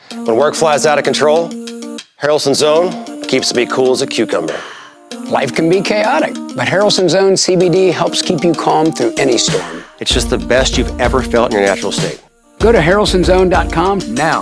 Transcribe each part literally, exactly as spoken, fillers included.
When work flies out of control, Harrelson's Own keeps me cool as a cucumber. Life can be chaotic, but Harrelson's Own C B D helps keep you calm through any storm. It's just the best you've ever felt in your natural state. Go to harrelsons own dot com now.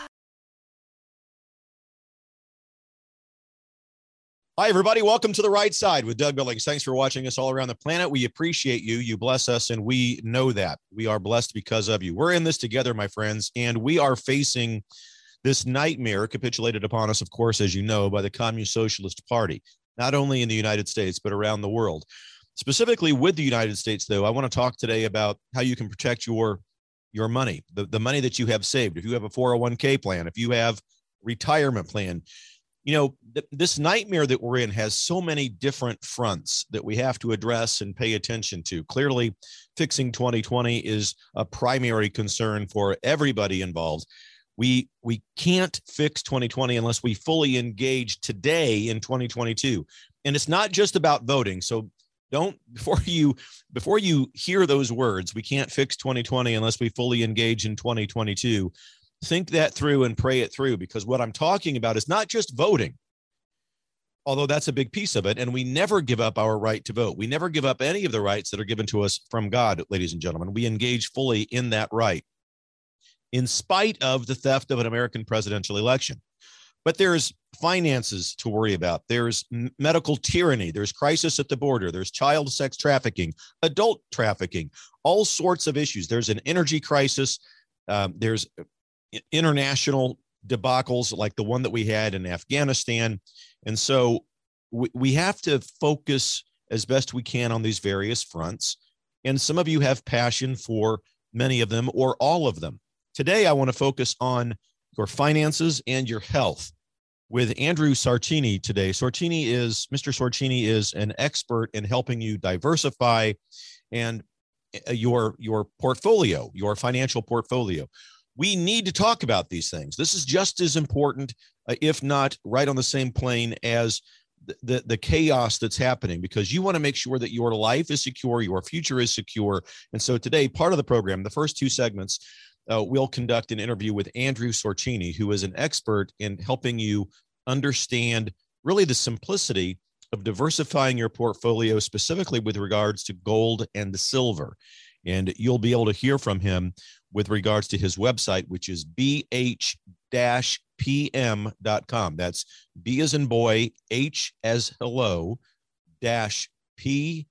Hi, everybody. Welcome to The Right Side with Doug Billings. Thanks for watching us all around the planet. We appreciate you. You bless us, and we know that. We are blessed because of you. We're in this together, my friends, and we are facing this nightmare capitulated upon us, of course, as you know, by the Communist Socialist Party, not only in the United States, but around the world. Specifically with the United States, though, I want to talk today about how you can protect your, your money, the, the money that you have saved. If you have a four oh one k plan, if you have retirement plan, you know, th- this nightmare that we're in has so many different fronts that we have to address and pay attention to. Clearly, fixing twenty twenty is a primary concern for everybody involved. We we can't fix twenty twenty unless we fully engage today in twenty twenty-two. And it's not just about voting. So don't, before you before you hear those words, we can't fix twenty twenty unless we fully engage in twenty twenty-two. Think that through and pray it through, because what I'm talking about is not just voting, although that's a big piece of it. And we never give up our right to vote. We never give up any of the rights that are given to us from God, ladies and gentlemen. We engage fully in that right, in spite of the theft of an American presidential election. But there's finances to worry about. There's medical tyranny. There's crisis at the border. There's child sex trafficking, adult trafficking, all sorts of issues. There's an energy crisis. Um, there's international debacles like the one that we had in Afghanistan. And so we, we have to focus as best we can on these various fronts. And some of you have passion for many of them or all of them. Today, I want to focus on your finances and your health with Andrew Sarcini today. Sarcini is, Mister Sarcini is an expert in helping you diversify and your, your portfolio, your financial portfolio. We need to talk about these things. This is just as important, uh, if not right on the same plane as the, the, the chaos that's happening, because you want to make sure that your life is secure, your future is secure. And so today, part of the program, the first two segments, uh, we'll conduct an interview with Andrew Sarcini, who is an expert in helping you understand really the simplicity of diversifying your portfolio, specifically with regards to gold and the silver. And you'll be able to hear from him with regards to his website, which is b h dash p m dot com. That's B as in boy, H as hello, dash P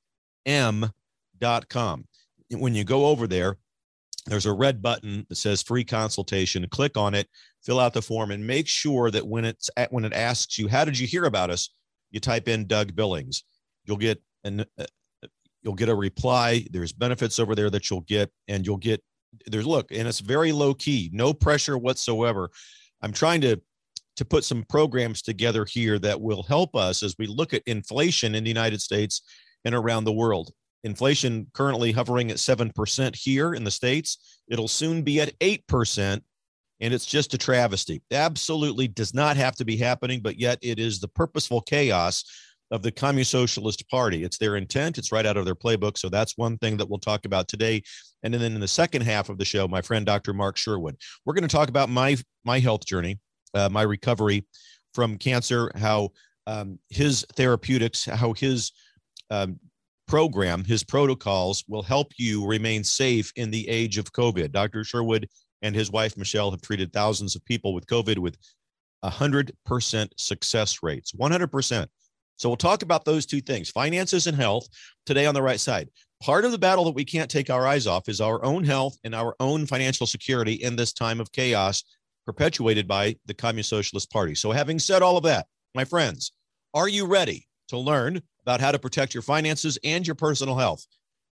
M dot com. When you go over there, there's a red button that says free consultation. Click on it, fill out the form, and make sure that when it's at, when it asks you, how did you hear about us? You type in Doug Billings. You'll get an uh, You'll get a reply. There's benefits over there that you'll get, and you'll get, there's, look, and it's very low key, no pressure whatsoever. I'm trying to, to put some programs together here that will help us as we look at inflation in the United States and around the world. Inflation currently hovering at seven percent here in the States. It'll soon be at eight percent, and it's just a travesty. It absolutely does not have to be happening, but yet it is the purposeful chaos of the Communist Socialist Party. It's their intent. It's right out of their playbook. So that's one thing that we'll talk about today. And then in the second half of the show, my friend, Doctor Mark Sherwood, we're going to talk about my, my health journey, uh, my recovery from cancer, how um, his therapeutics, how his um, program, his protocols will help you remain safe in the age of COVID. Doctor Sherwood and his wife, Michelle, have treated thousands of people with COVID with one hundred percent success rates, one hundred percent. So we'll talk about those two things, finances and health, today on The Right Side. Part of the battle that we can't take our eyes off is our own health and our own financial security in this time of chaos perpetuated by the Communist Socialist Party. So having said all of that, my friends, are you ready to learn about how to protect your finances and your personal health?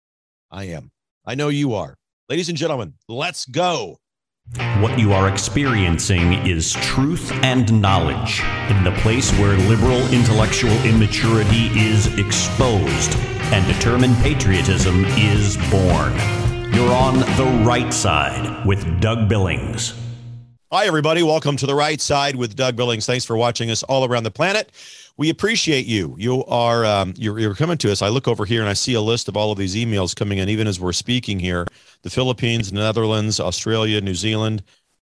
I am. I know you are. Ladies and gentlemen, let's go. What you are experiencing is truth and knowledge in the place where liberal intellectual immaturity is exposed and determined patriotism is born. You're on The Right Side with Doug Billings. Hi, everybody. Welcome to The Right Side with Doug Billings. Thanks for watching us all around the planet. We appreciate you. You are um, you're, you're coming to us. I look over here and I see a list of all of these emails coming in, even as we're speaking here. The Philippines, Netherlands, Australia, New Zealand,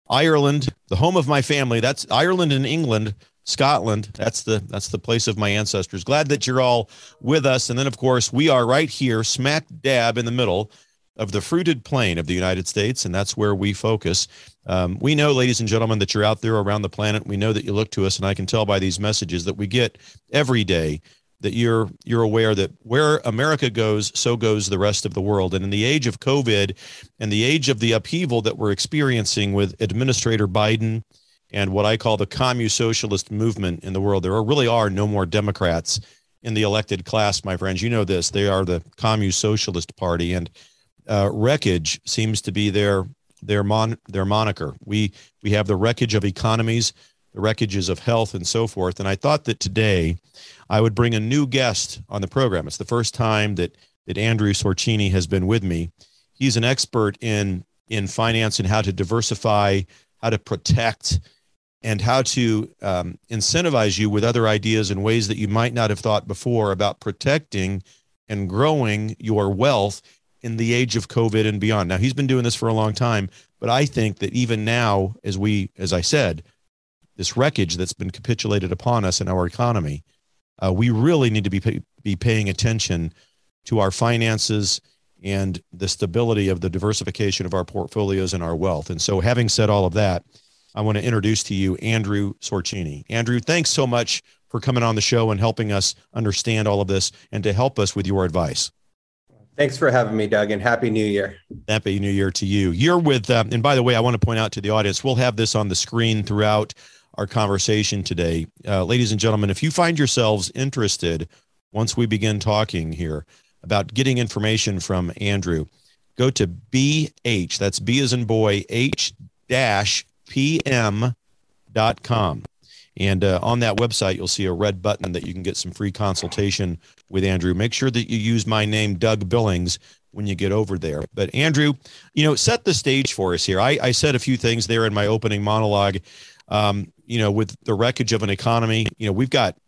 Ireland, the home of my family. That's Ireland and England, Scotland. That's the that's the place of my ancestors. Glad that you're all with us. And then, of course, we are right here, smack dab in the middle of the fruited plain of the United States, and that's where we focus. Um, we know, ladies and gentlemen, that you're out there around the planet. We know that you look to us, and I can tell by these messages that we get every day that you're you're aware that where America goes, so goes the rest of the world. And in the age of COVID and the age of the upheaval that we're experiencing with Administrator Biden and what I call the commune socialist movement in the world, there are, really are no more Democrats in the elected class, my friends. You know this. They are the commune socialist party, and uh, wreckage seems to be their their mon their moniker. We we have the wreckage of economies, the wreckages of health, and so forth. And I thought that today I would bring a new guest on the program. It's the first time that that Andrew Sorcini has been with me. He's an expert in in finance and how to diversify, how to protect, and how to um, incentivize you with other ideas in ways that you might not have thought before about protecting and growing your wealth in the age of COVID and beyond. Now, he's been doing this for a long time, but I think that even now, as we, as I said, this wreckage that's been capitulated upon us in our economy, uh, we really need to be pay, be paying attention to our finances and the stability of the diversification of our portfolios and our wealth. And so, having said all of that, I want to introduce to you Andrew Sorcini. Andrew, thanks so much for coming on the show and helping us understand all of this and to help us with your advice. Thanks for having me, Doug, and Happy New Year. Happy New Year to you. You're with, uh, and by the way, I want to point out to the audience, we'll have this on the screen throughout our conversation today. Uh, ladies and gentlemen, if you find yourselves interested, once we begin talking here about getting information from Andrew, go to B H, that's B as in boy, H dash P M dot com. And uh, on that website, you'll see a red button that you can get some free consultation with Andrew. Make sure that you use my name, Doug Billings, when you get over there. But Andrew, you know, set the stage for us here. I, I said a few things there in my opening monologue. Um, you know, with the wreckage of an economy, you know, we've got,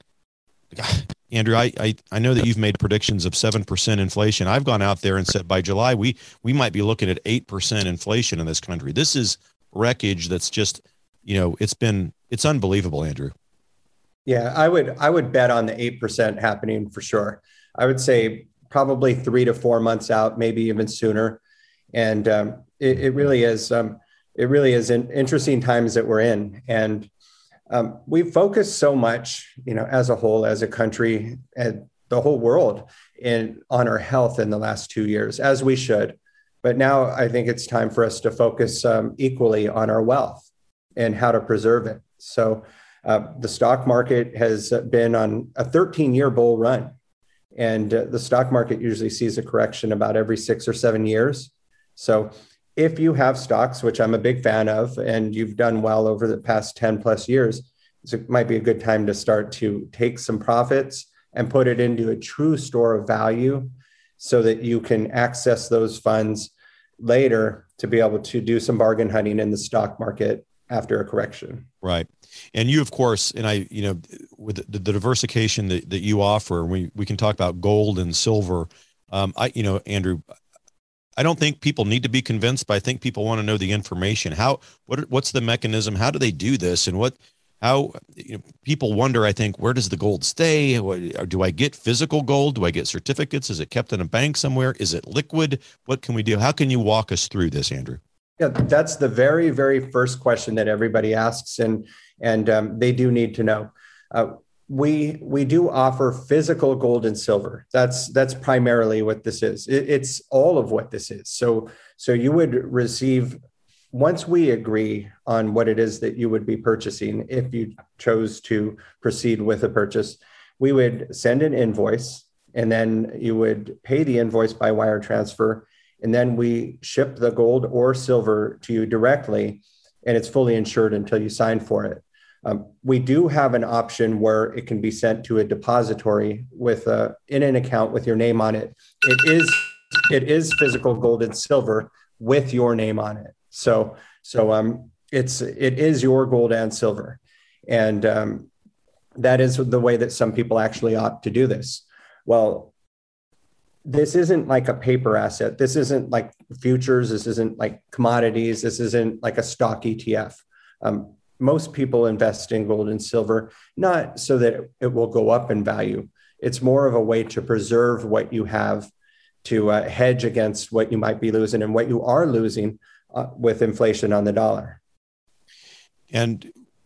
Andrew, I, I, I know that you've made predictions of seven percent inflation. I've gone out there and said by July, we, we might be looking at eight percent inflation in this country. This is wreckage that's just, you know, it's been, it's unbelievable, Andrew. Yeah, I would, I would bet on the eight percent happening for sure. I would say probably three to four months out, maybe even sooner. And um, it, it really is, um, it really is in interesting times that we're in. And um, we've focused so much, you know, as a whole, as a country and the whole world in on our health in the last two years, as we should. But now I think it's time for us to focus um, equally on our wealth and how to preserve it. So uh, the stock market has been on a thirteen year bull run. And uh, the stock market usually sees a correction about every six or seven years. So if you have stocks, which I'm a big fan of, and you've done well over the past ten plus years, it might be a good time to start to take some profits and put it into a true store of value so that you can access those funds later to be able to do some bargain hunting in the stock market after a correction. Right. And you, of course, and I, you know, with the, the diversification that, that you offer, we, we can talk about gold and silver. Um, I, you know, Andrew, I don't think people need to be convinced, but I think people want to know the information. How, what, what's the mechanism? How do they do this? And what, how, you know, people wonder, I think, where does the gold stay? What, do I get physical gold? Do I get certificates? Is it kept in a bank somewhere? Is it liquid? What can we do? How can you walk us through this, Andrew? Yeah, that's the very, very first question that everybody asks, and and um, they do need to know. Uh, we we do offer physical gold and silver. That's that's primarily what this is. It, it's all of what this is. So so you would receive, once we agree on what it is that you would be purchasing, if you chose to proceed with a purchase, we would send an invoice, and then you would pay the invoice by wire transfer. And then we ship the gold or silver to you directly, and it's fully insured until you sign for it. Um, we do have an option where it can be sent to a depository with a, in an account with your name on it. It is it is physical gold and silver with your name on it. So so um, it's it is your gold and silver, and um, that is the way that some people actually opt to do this. Well, this isn't like a paper asset. This isn't like futures. This isn't like commodities. This isn't like a stock E T F. Um, most people invest in gold and silver, not so that it will go up in value. It's more of a way to preserve what you have, to uh, hedge against what you might be losing and what you are losing uh, with inflation on the dollar. And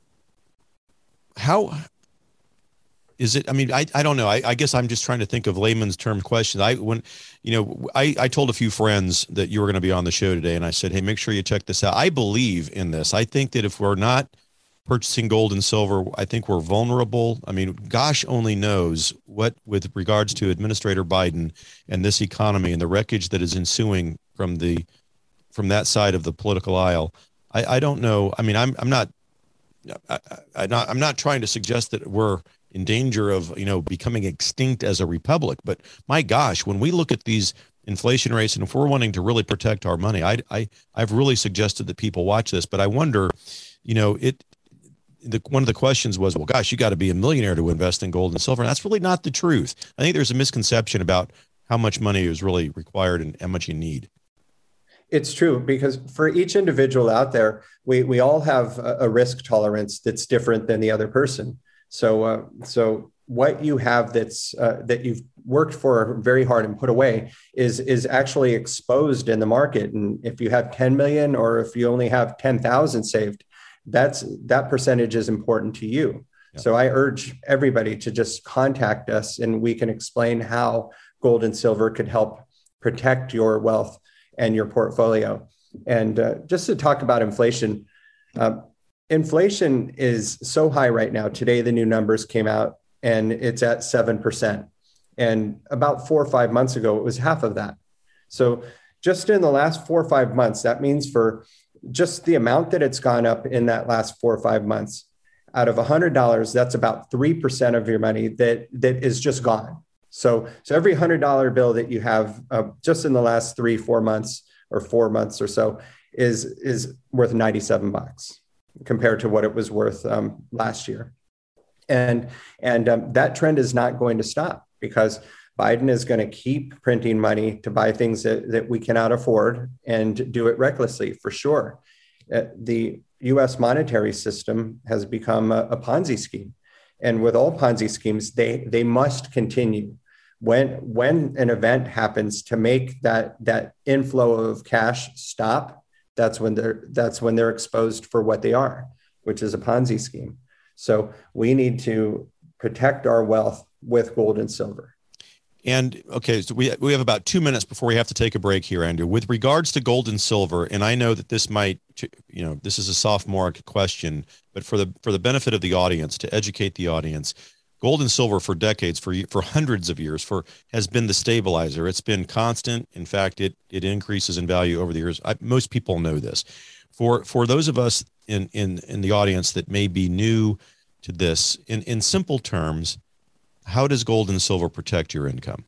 how is it? I mean, I, I don't know. I, I guess I'm just trying to think of layman's term questions. I, when, you know, I, I told a few friends that you were going to be on the show today, and I said, hey, make sure you check this out. I believe in this. I think that if we're not purchasing gold and silver, I think we're vulnerable. I mean, gosh only knows what, with regards to Administrator Biden and this economy and the wreckage that is ensuing from the, from that side of the political aisle. I, I don't know. I mean, I'm, I'm not, I, I, not, I'm not trying to suggest that we're in danger of, you know, becoming extinct as a republic, but my gosh, when we look at these inflation rates and if we're wanting to really protect our money, I, I, I've really suggested that people watch this, but I wonder, you know, it, The, one of the questions was, well, gosh, you got to be a millionaire to invest in gold and silver. And that's really not the truth. I think there's a misconception about how much money is really required and how much you need. It's true, because for each individual out there, we, we all have a, a risk tolerance that's different than the other person. So, uh, so what you have that's uh, that you've worked for very hard and put away is is actually exposed in the market. And if you have ten million or if you only have ten thousand saved, that's that percentage is important to you. Yeah. So I urge everybody to just contact us and we can explain how gold and silver could help protect your wealth and your portfolio. And uh, just to talk about inflation, uh, inflation is so high right now. Today, the new numbers came out and it's at seven percent. And about four or five months ago, it was half of that. So just in the last four or five months, that means for just the amount that it's gone up in that last four or five months, out of one hundred dollars, that's about three percent of your money that, that is just gone. So, so every one hundred dollar bill that you have uh, just in the last three, four months or four months or so is, is worth ninety-seven bucks compared to what it was worth um, last year. And, and um, that trend is not going to stop because Biden is going to keep printing money to buy things that, that we cannot afford and do it recklessly, for sure. Uh, the U S monetary system has become a, a Ponzi scheme. And with all Ponzi schemes, they, they must continue. When, when an event happens to make that, that inflow of cash stop, that's when they're, that's when they're exposed for what they are, which is a Ponzi scheme. So we need to protect our wealth with gold and silver. And okay, so we we have about two minutes before we have to take a break here, Andrew. With regards to gold and silver, and I know that this might, you know, this is a sophomore question, but for the for the benefit of the audience, to educate the audience, gold and silver for decades, for for hundreds of years, for has been the stabilizer. It's been constant. In fact, it it increases in value over the years. I, most people know this. For for those of us in in in the audience that may be new to this, in in simple terms, how does gold and silver protect your income?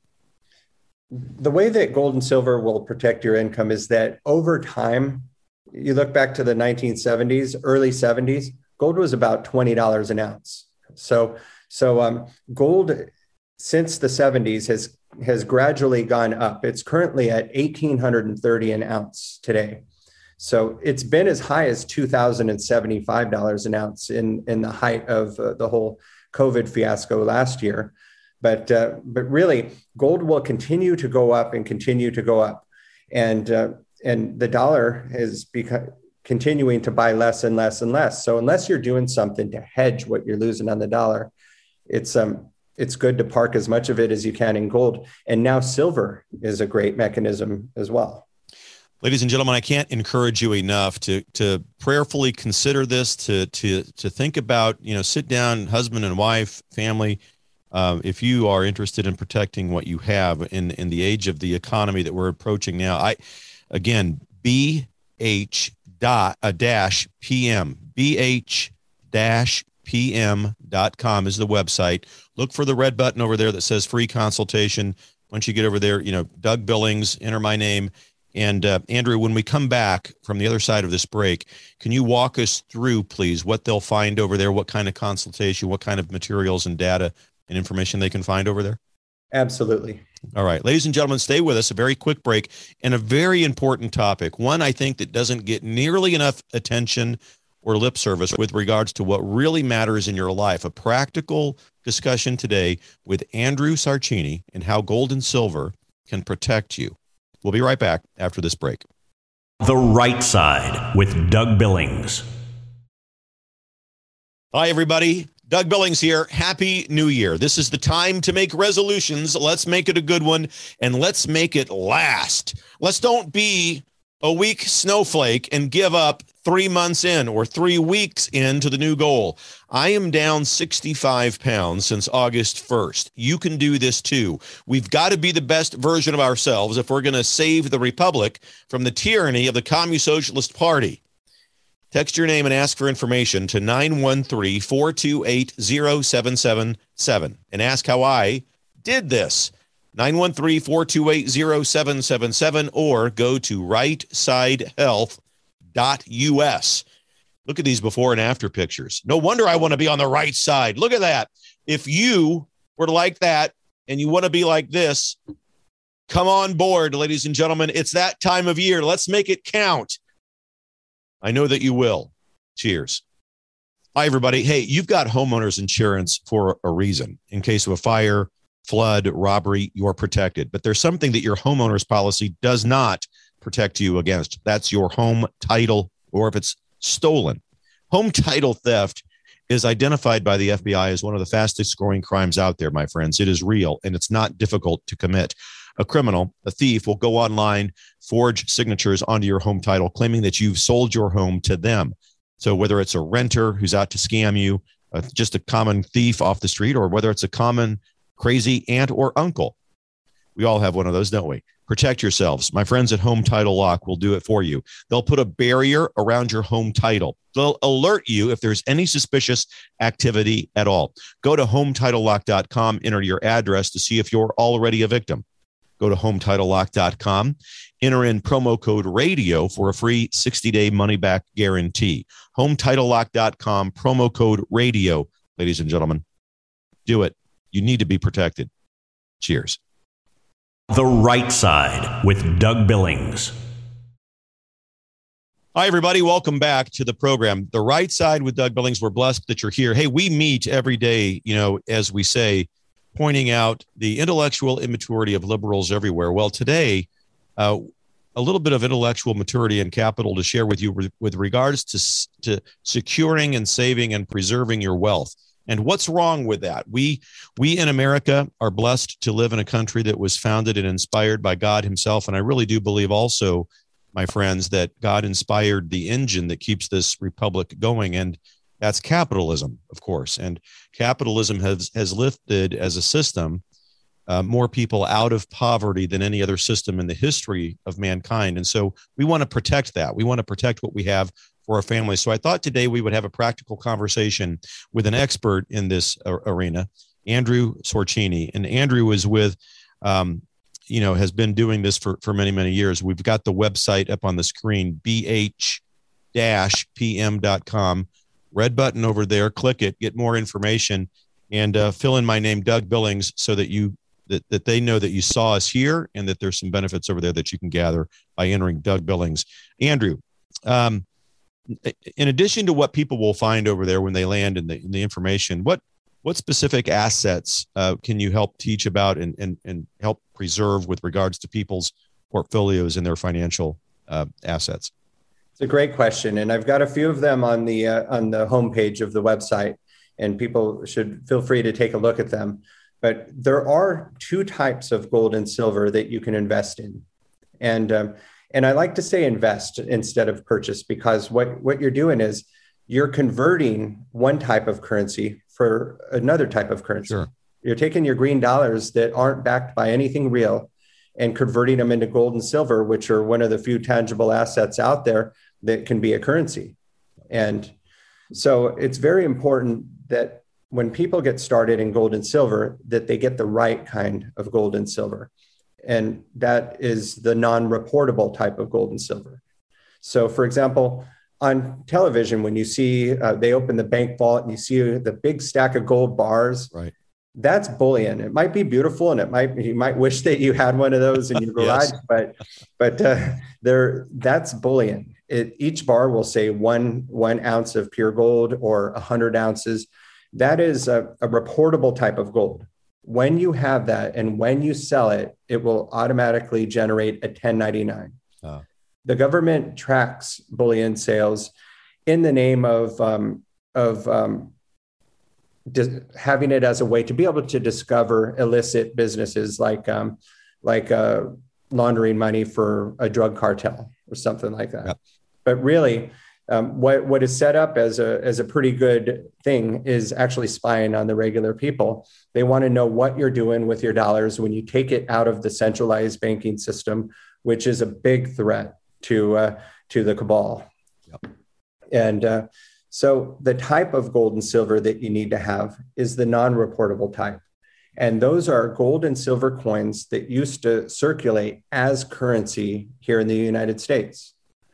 The way that gold and silver will protect your income is that over time, you look back to the nineteen seventies, early seventies, gold was about twenty dollars an ounce. So, so um, gold since the seventies has, has gradually gone up. It's currently at eighteen thirty an ounce today. So it's been as high as two thousand seventy-five dollars an ounce in, in the height of uh, the whole COVID fiasco last year. But uh, but really, gold will continue to go up and continue to go up. And uh, and the dollar is become, continuing to buy less and less and less. So unless you're doing something to hedge what you're losing on the dollar, it's um it's good to park as much of it as you can in gold. And now silver is a great mechanism as well. Ladies and gentlemen, I can't encourage you enough to to prayerfully consider this, to to to think about, you know, sit down, husband and wife, family, uh, if you are interested in protecting what you have in in the age of the economy that we're approaching now. I again, B H dot a dash P M, B H dash P M dot com is the website. Look for the red button over there that says free consultation. Once you get over there, you know, Doug Billings, enter my name. And uh, Andrew, when we come back from the other side of this break, can you walk us through, please, what they'll find over there, what kind of consultation, what kind of materials and data and information they can find over there? Absolutely. All right, ladies and gentlemen, stay with us. A very quick break and a very important topic. One I think that doesn't get nearly enough attention or lip service with regards to what really matters in your life. A practical discussion today with Andrew Sarcini and how gold and silver can protect you. We'll be right back after this break. The Right Side with Doug Billings. Hi, everybody. Doug Billings here. Happy New Year. This is the time to make resolutions. Let's make it a good one, and let's make it last. Let's don't be a weak snowflake and give up three months in or three weeks into the new goal. I am down sixty-five pounds since August first. You can do this too. We've got to be the best version of ourselves if we're going to save the republic from the tyranny of the Communist Socialist Party. Text your name and ask for information to nine one three, four two eight, zero seven seven seven and ask how I did this. nine one three, four two eight, zero seven seven seven or go to right side health dot U S. Look at these before and after pictures. No wonder I want to be on the right side. Look at that. If you were like that and you want to be like this, come on board, ladies and gentlemen. It's that time of year. Let's make it count. I know that you will. Cheers. Hi, everybody. Hey, you've got homeowners insurance for a reason. In case of a fire, flood, robbery, you're protected. But there's something that your homeowner's policy does not protect you against. That's your home title, or if it's stolen. Home title theft is identified by the F B I as one of the fastest growing crimes out there, my friends. It is real, and it's not difficult to commit. A criminal, a thief, will go online, forge signatures onto your home title, claiming that you've sold your home to them. So whether it's a renter who's out to scam you, uh, just a common thief off the street, or whether it's a common crazy aunt or uncle. We all have one of those, don't we? Protect yourselves. My friends at Home Title Lock will do it for you. They'll put a barrier around your home title. They'll alert you if there's any suspicious activity at all. Go to home title lock dot com, enter your address to see if you're already a victim. Go to home title lock dot com, enter in promo code radio for a free sixty-day money-back guarantee. home title lock dot com, promo code radio, ladies and gentlemen. Do it. You need to be protected. Cheers. The Right Side with Doug Billings. Hi, everybody. Welcome back to the program. The Right Side with Doug Billings. We're blessed that you're here. Hey, we meet every day, you know, as we say, pointing out the intellectual immaturity of liberals everywhere. Well, today, uh, a little bit of intellectual maturity and capital to share with you with, with regards to, to securing and saving and preserving your wealth. And what's wrong with that? We we in America are blessed to live in a country that was founded and inspired by God himself. And I really do believe also, my friends, that God inspired the engine that keeps this republic going. And that's capitalism, of course. And capitalism has, has lifted as a system uh, more people out of poverty than any other system in the history of mankind. And so we want to protect that. We want to protect what we have for our families. So I thought today we would have a practical conversation with an expert in this uh, arena, Andrew Sarcini. And Andrew is with, um, you know, has been doing this for, for many, many years. We've got the website up on the screen, b h dash p m dot com. Red button over there, click it, get more information, and uh, fill in my name, Doug Billings, so that you that, that they know that you saw us here and that there's some benefits over there that you can gather by entering Doug Billings. Andrew, um, in addition to what people will find over there when they land in the, in the information, what what specific assets uh, can you help teach about and, and, and help preserve with regards to people's portfolios and their financial uh, assets? It's a great question, and I've got a few of them on the uh, on the homepage of the website, and people should feel free to take a look at them. But there are two types of gold and silver that you can invest in, and um, and I like to say invest instead of purchase, because what what you're doing is you're converting one type of currency for another type of currency. Sure. You're taking your green dollars that aren't backed by anything real and converting them into gold and silver, which are one of the few tangible assets out there that can be a currency. And so it's very important that when people get started in gold and silver, that they get the right kind of gold and silver. And that is the non-reportable type of gold and silver. So for example, on television, when you see uh, they open the bank vault and you see the big stack of gold bars, right, that's bullion. It might be beautiful, and it might you might wish that you had one of those in your garage, yes. but but uh, there that's bullion. It, each bar will say one one ounce of pure gold or a hundred ounces. That is a, a reportable type of gold. When you have that, and when you sell it, it will automatically generate a ten ninety-nine. Oh. The government tracks bullion sales in the name of um, of um, Di- having it as a way to be able to discover illicit businesses like um, like uh, laundering money for a drug cartel or something like that. Yep. But really, um, what what is set up as a as a pretty good thing is actually spying on the regular people. They want to know what you're doing with your dollars when you take it out of the centralized banking system, which is a big threat to uh, to the cabal. Yep. And uh, So the type of gold and silver that you need to have is the non-reportable type. And those are gold and silver coins that used to circulate as currency here in the United States.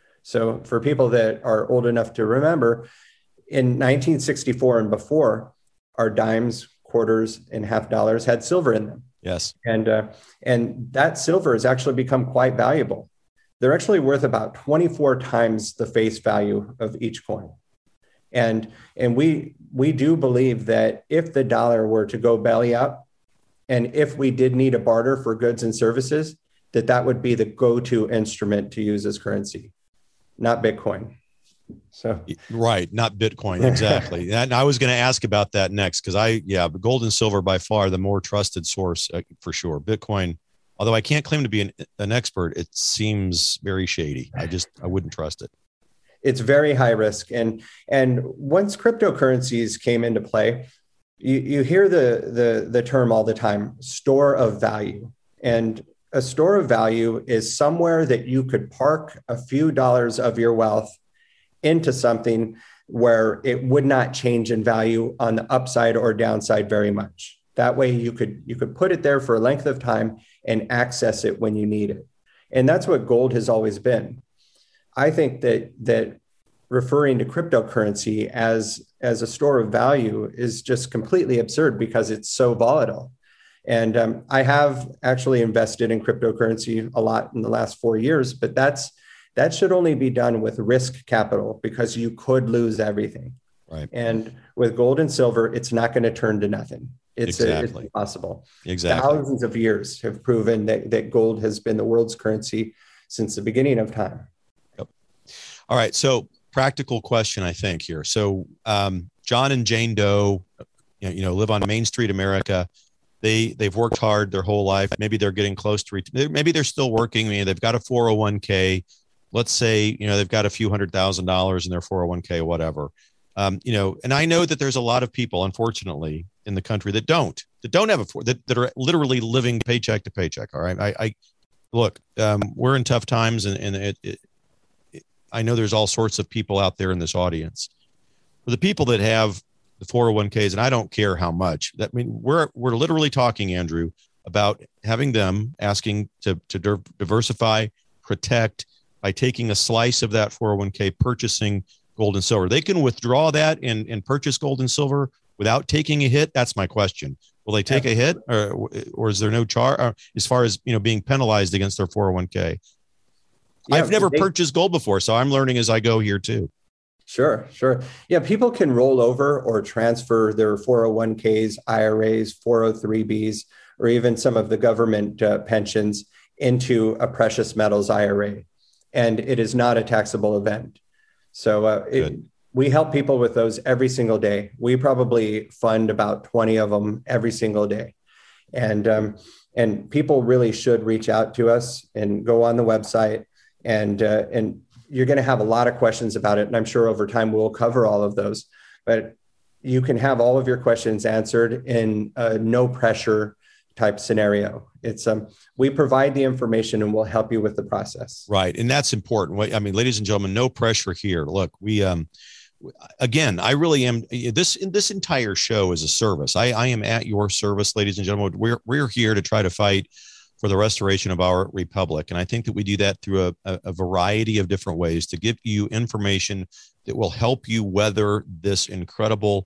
So for people that are old enough to remember, in nineteen sixty-four and before, our dimes, quarters, and half dollars had silver in them. Yes. And, uh, and that silver has actually become quite valuable. They're actually worth about twenty-four times the face value of each coin. And, and we, we do believe that if the dollar were to go belly up, and if we did need a barter for goods and services, that that would be the go-to instrument to use as currency, not Bitcoin. So right, not Bitcoin, exactly. And I was going to ask about that next, because I, yeah, but gold and silver by far the more trusted source uh, for sure. Bitcoin, although I can't claim to be an, an expert, it seems very shady. I just, I wouldn't trust it. It's very high risk. And, and once cryptocurrencies came into play, you, you hear the, the, the term all the time, store of value. And a store of value is somewhere that you could park a few dollars of your wealth into something where it would not change in value on the upside or downside very much. That way you could, you could put it there for a length of time and access it when you need it. And that's what gold has always been. I think that that referring to cryptocurrency as, as a store of value is just completely absurd because it's so volatile. And um, I have actually invested in cryptocurrency a lot in the last four years, but that's that should only be done with risk capital because you could lose everything. Right. And with gold and silver, it's not going to turn to nothing. It's, exactly. a, it's impossible. Exactly. Thousands of years have proven that, that gold has been the world's currency since the beginning of time. All right. So practical question, I think here. So um, John and Jane Doe, you know, you know, live on Main Street, America. They, they've worked hard their whole life. Maybe they're getting close to, ret- maybe they're still working. Maybe they've got a four oh one k. Let's say, you know, they've got a few hundred thousand dollars in their four oh one k, whatever. Um, you know, and I know that there's a lot of people, unfortunately, in the country that don't, that don't have a, four, that, that are literally living paycheck to paycheck. All right. I, I look, um, we're in tough times, and, and it, it I know there's all sorts of people out there in this audience. For the people that have the four oh one k's, and I don't care how much, that I mean, we're, we're literally talking, Andrew, about having them asking to, to diversify, protect by taking a slice of that four oh one k, purchasing gold and silver. They can withdraw that and, and purchase gold and silver without taking a hit. That's my question. Will they take a hit, or, or is there no charge as far as, you know, being penalized against their four oh one k? Yeah, I've never they, purchased gold before, so I'm learning as I go here too. Sure, sure. Yeah, people can roll over or transfer their four oh one k's, I R As, four oh three b's, or even some of the government uh, pensions into a precious metals I R A. And it is not a taxable event. So uh, it, we help people with those every single day. We probably fund about twenty of them every single day. And, um, and people really should reach out to us and go on the website. And, uh, and you're going to have a lot of questions about it. And I'm sure over time we'll cover all of those. But you can have all of your questions answered in a no pressure type scenario. It's um, we provide the information and we'll help you with the process. Right. And that's important. I mean, ladies and gentlemen, no pressure here. Look, we, um, again, I really am this, this entire show is a service. I, I am at your service, ladies and gentlemen. We're, we're here to try to fight for the restoration of our republic. And I think that we do that through a, a, a variety of different ways to give you information that will help you weather this incredible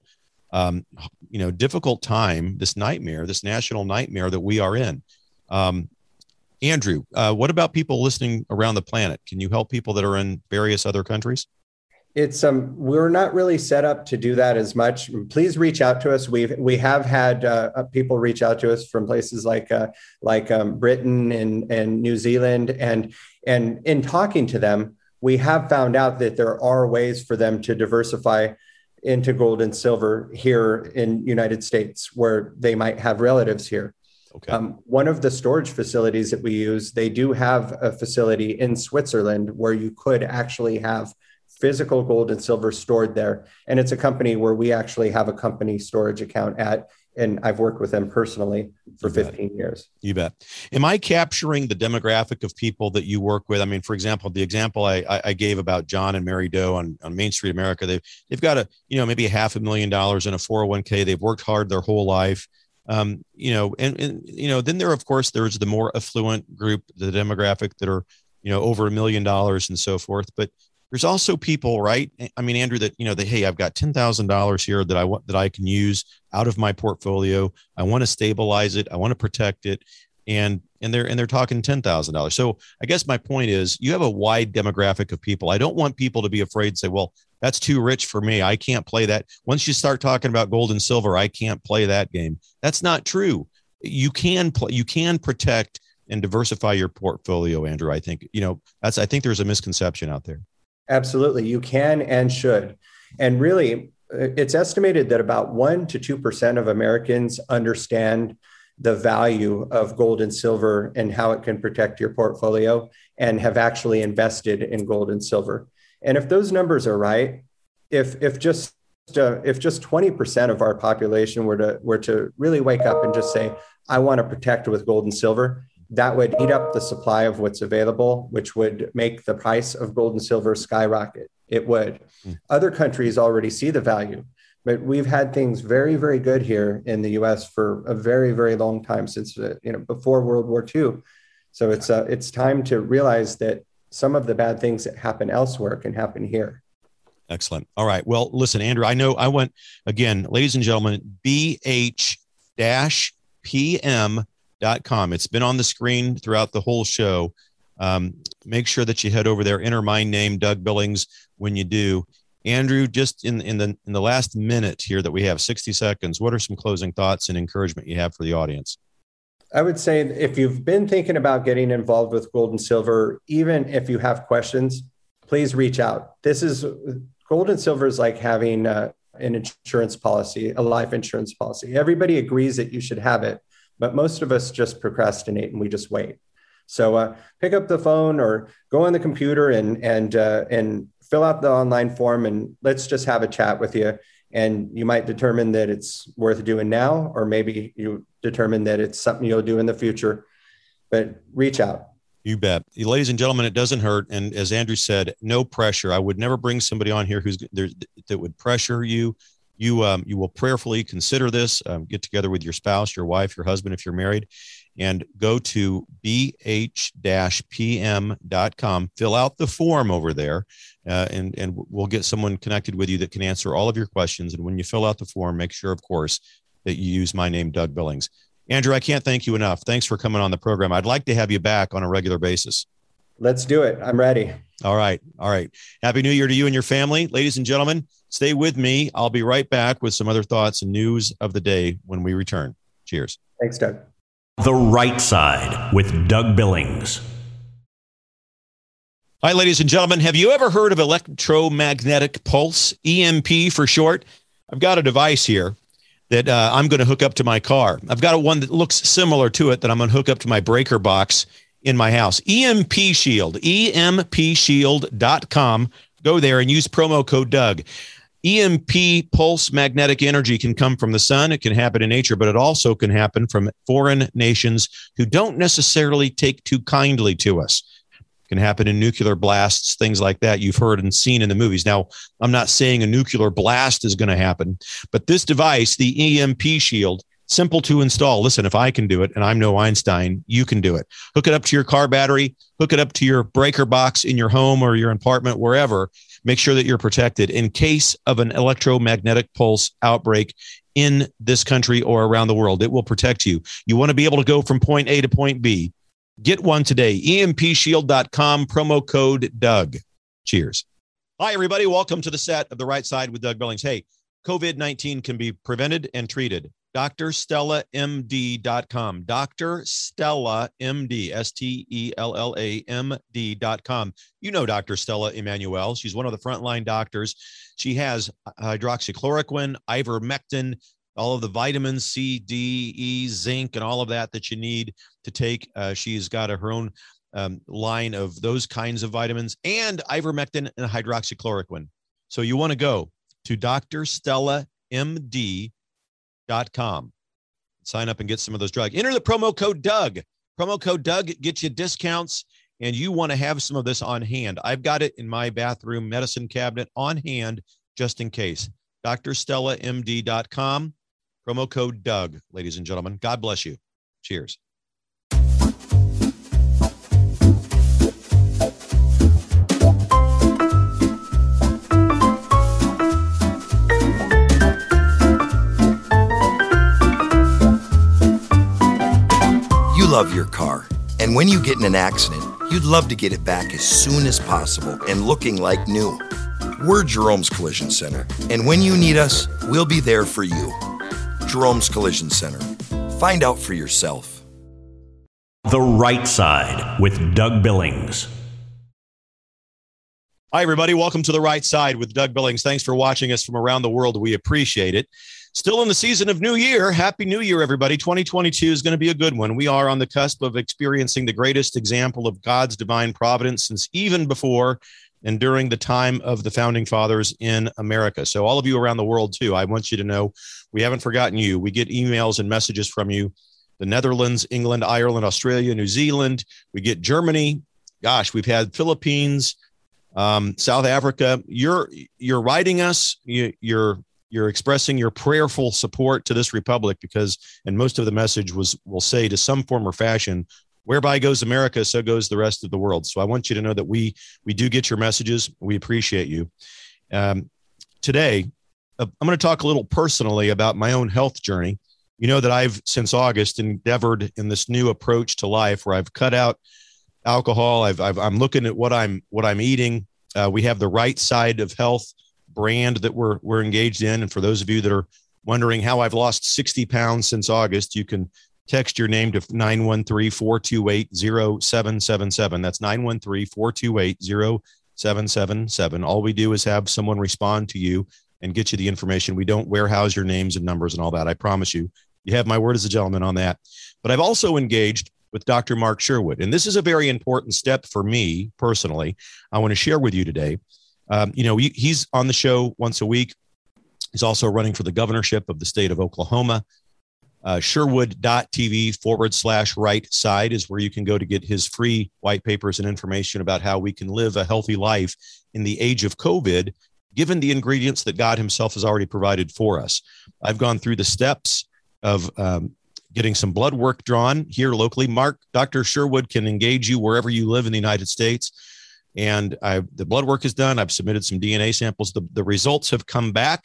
um, you know, difficult time, this nightmare, this national nightmare that we are in. Um, Andrew, uh, what about people listening around the planet? Can you help people that are in various other countries? It's um we're not really set up to do that as much. Please reach out to us. We've we have had uh, people reach out to us from places like uh, like um, Britain and and New Zealand, and and in talking to them, we have found out that there are ways for them to diversify into gold and silver here in United States, where they might have relatives here. Okay. Um, one of the storage facilities that we use, they do have a facility in Switzerland where you could actually have physical gold and silver stored there. And it's a company where we actually have a company storage account at, and I've worked with them personally for fifteen years. You bet. Am I capturing the demographic of people that you work with? I mean, for example, the example I, I gave about John and Mary Doe on, on Main Street America, they've, they've got a, you know, maybe a half a million dollars in a four oh one k. They've worked hard their whole life. Um, you know, and, and, you know, then there, of course, there's the more affluent group, the demographic that are, you know, over a million dollars and so forth. But there's also people, right? I mean, Andrew, that, you know, that, hey, I've got ten thousand dollars here that I want, that I can use out of my portfolio. I want to stabilize it. I want to protect it. And, and they're, and they're talking ten thousand dollars. So I guess my point is you have a wide demographic of people. I don't want people to be afraid to say, well, that's too rich for me. I can't play that. Once you start talking about gold and silver, I can't play that game. That's not true. You can play, you can protect and diversify your portfolio, Andrew. I think, you know, that's, I think there's a misconception out there. Absolutely. You can and should. And really, it's estimated that about one to two percent of Americans understand the value of gold and silver and how it can protect your portfolio and have actually invested in gold and silver. And if those numbers are right, if if just uh, if just twenty percent of our population were to were to really wake up and just say, I want to protect with gold and silver, that would eat up the supply of what's available, which would make the price of gold and silver skyrocket. It would. Mm. Other countries already see the value, but we've had things very, very good here in the U S for a very, very long time, since uh, you know before World War Two. So it's uh, it's time to realize that some of the bad things that happen elsewhere can happen here. Excellent. All right. Well, listen, Andrew, I know I went again, ladies and gentlemen, B H P M dot com. It's been on the screen throughout the whole show. Um, make sure that you head over there, enter my name, Doug Billings, when you do. Andrew, just in, in the in the last minute here that we have, sixty seconds, what are some closing thoughts and encouragement you have for the audience? I would say if you've been thinking about getting involved with gold and silver, even if you have questions, please reach out. This is gold and silver is like having uh, an insurance policy, a life insurance policy. Everybody agrees that you should have it, but most of us just procrastinate and we just wait. So uh, pick up the phone or go on the computer and and uh, and fill out the online form, and let's just have a chat with you. And you might determine that it's worth doing now, or maybe you determine that it's something you'll do in the future, but reach out. You bet. Ladies and gentlemen, it doesn't hurt. And as Andrew said, no pressure. I would never bring somebody on here who's there that would pressure you. You, um, you will prayerfully consider this, um, get together with your spouse, your wife, your husband, if you're married, and go to B H P M dot com, fill out the form over there, uh, and, and we'll get someone connected with you that can answer all of your questions. And when you fill out the form, make sure, of course, that you use my name, Doug Billings. Andrew, I can't thank you enough. Thanks for coming on the program. I'd like to have you back on a regular basis. Let's do it. I'm ready. All right. All right. Happy New Year to you and your family. Ladies and gentlemen, stay with me. I'll be right back with some other thoughts and news of the day when we return. Cheers. Thanks, Doug. The Right Side with Doug Billings. Hi, ladies and gentlemen. Have you ever heard of electromagnetic pulse, E M P for short? I've got a device here that uh, I'm going to hook up to my car. I've got one that looks similar to it that I'm going to hook up to my breaker box in my house. E M P Shield, E M P shield dot com. Go there and use promo code Doug. E M P pulse magnetic energy can come from the sun. It can happen in nature, but it also can happen from foreign nations who don't necessarily take too kindly to us. It can happen in nuclear blasts, things like that you've heard and seen in the movies. Now, I'm not saying a nuclear blast is going to happen, but this device, the E M P Shield, simple to install. Listen, if I can do it, and I'm no Einstein, you can do it. Hook it up to your car battery, hook it up to your breaker box in your home or your apartment, wherever. make sure that you're protected in case of an electromagnetic pulse outbreak in this country or around the world. It will protect you. You want to be able to go from point A to point B. Get one today. E M P shield dot com, promo code Doug. Cheers. Hi, everybody. Welcome to the set of The Right Side with Doug Billings. Hey, COVID nineteen can be prevented and treated. Dr Stella M D dot com. Dr Stella M D, S T E L L A M D dot com. You know Doctor Stella Emanuel. She's one of the frontline doctors. She has hydroxychloroquine, ivermectin, all of the vitamins, C, D, E, zinc, and all of that that you need to take. Uh, she's got a, her own um, line of those kinds of vitamins and ivermectin and hydroxychloroquine. So you want to go to Dr Stella M D dot com. Sign up and get some of those drugs. Enter the promo code Doug. Promo code Doug gets you discounts, and you want to have some of this on hand. I've got it in my bathroom medicine cabinet on hand just in case. Dr Stella M D dot com. Promo code Doug, ladies and gentlemen. God bless you. Cheers. Love your car, and when you get in an accident, you'd love to get it back as soon as possible and looking like new. We're Jerome's Collision Center, and when you need us, we'll be there for you. Jerome's Collision Center. Find out for yourself. The Right Side with Doug Billings. Hi, everybody. Welcome to The Right Side with Doug Billings. Thanks for watching us from around the world. We appreciate it. Still in the season of New Year. Happy New Year, everybody. twenty twenty-two is going to be a good one. We are on the cusp of experiencing the greatest example of God's divine providence since even before and during the time of the founding fathers in America. So all of you around the world, too, I want you to know we haven't forgotten you. We get emails and messages from you. The Netherlands, England, Ireland, Australia, New Zealand. We get Germany. Gosh, we've had Philippines, um, South Africa. You're you're writing us. You, you're You're expressing your prayerful support to this republic because, and most of the message was, will say to some form or fashion, whereby goes America, so goes the rest of the world. So I want you to know that we we do get your messages. We appreciate you. Um, today, uh, I'm going to talk a little personally about my own health journey. You know that I've, since August, endeavored in this new approach to life where I've cut out alcohol. I've, I've I'm looking at what I'm what I'm eating. Uh, we have the Right Side of Health brand that we're we're engaged in. And for those of you that are wondering how I've lost sixty pounds since August, you can text your name to nine one three, four two eight, zero seven seven seven. That's nine one three, four two eight, zero seven seven seven. All we do is have someone respond to you and get you the information. We don't warehouse your names and numbers and all that. I promise you. You have my word as a gentleman on that. But I've also engaged with Doctor Mark Sherwood. And this is a very important step for me personally. I want to share with you today. Um, you know, he, he's on the show once a week. He's also running for the governorship of the state of Oklahoma. Uh, Sherwood.tv forward slash right side is where you can go to get his free white papers and information about how we can live a healthy life in the age of COVID, given the ingredients that God himself has already provided for us. I've gone through the steps of um, getting some blood work drawn here locally. Mark, Doctor Sherwood can engage you wherever you live in the United States. And I, the blood work is done. I've submitted some D N A samples. The, the results have come back.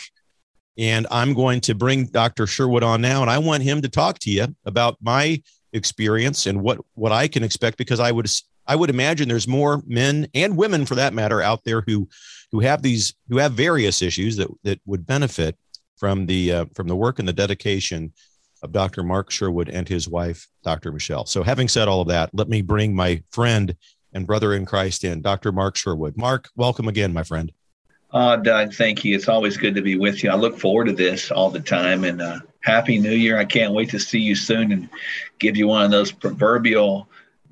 And I'm going to bring Doctor Sherwood on now. And I want him to talk to you about my experience and what, what I can expect, because I would I would imagine there's more men and women, for that matter, out there who who have these who have various issues that, that would benefit from the uh, from the work and the dedication of Doctor Mark Sherwood and his wife, Doctor Michelle. So having said all of that, let me bring my friend and brother in Christ in, Doctor Mark Sherwood. Mark, welcome again, my friend. Uh, Doug, thank you. It's always good to be with you. I look forward to this all the time. And uh, Happy New Year. I can't wait to see you soon and give you one of those proverbial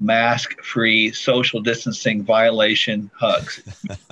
mask-free social distancing violation hugs.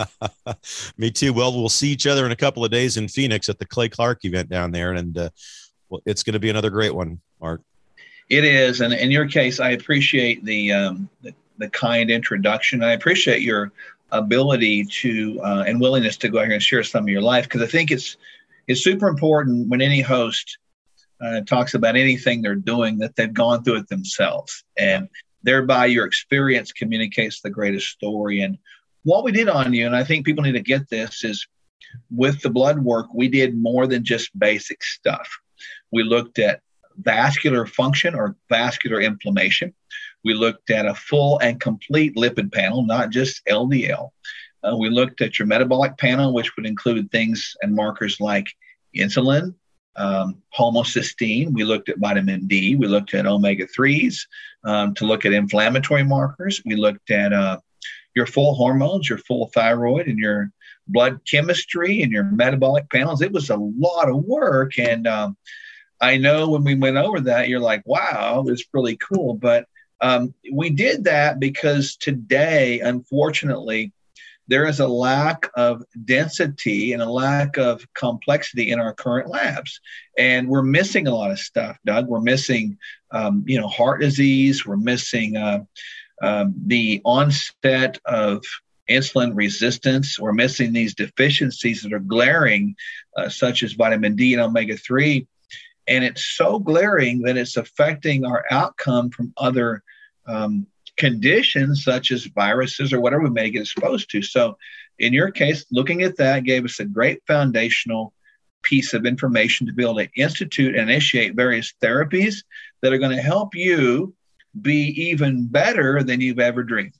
Me too. Well, we'll see each other in a couple of days in Phoenix at the Clay Clark event down there. And uh, well, it's going to be another great one, Mark. It is. And in your case, I appreciate the, um, the, the kind introduction. I appreciate your ability to uh, and willingness to go out here and share some of your life, because I think it's it's super important when any host uh, talks about anything they're doing that they've gone through it themselves, and thereby your experience communicates the greatest story. And what we did on you, and I think people need to get this, is with the blood work, we did more than just basic stuff. We looked at vascular function or vascular inflammation. We looked at a full and complete lipid panel, not just L D L. Uh, we looked at your metabolic panel, which would include things and markers like insulin, um, homocysteine. We looked at vitamin D. We looked at omega threes um, to look at inflammatory markers. We looked at uh, your full hormones, your full thyroid, and your blood chemistry and your metabolic panels. It was a lot of work. And um, I know when we went over that, you're like, wow, it's really cool. But um, we did that because today, unfortunately, there is a lack of density and a lack of complexity in our current labs. And we're missing a lot of stuff, Doug. We're missing, um, you know, heart disease. We're missing uh, um, the onset of insulin resistance. We're missing these deficiencies that are glaring, uh, such as vitamin D and omega three. And it's so glaring that it's affecting our outcome from other um, conditions, such as viruses or whatever we may get exposed to. So in your case, looking at that gave us a great foundational piece of information to be able to institute and initiate various therapies that are going to help you be even better than you've ever dreamed.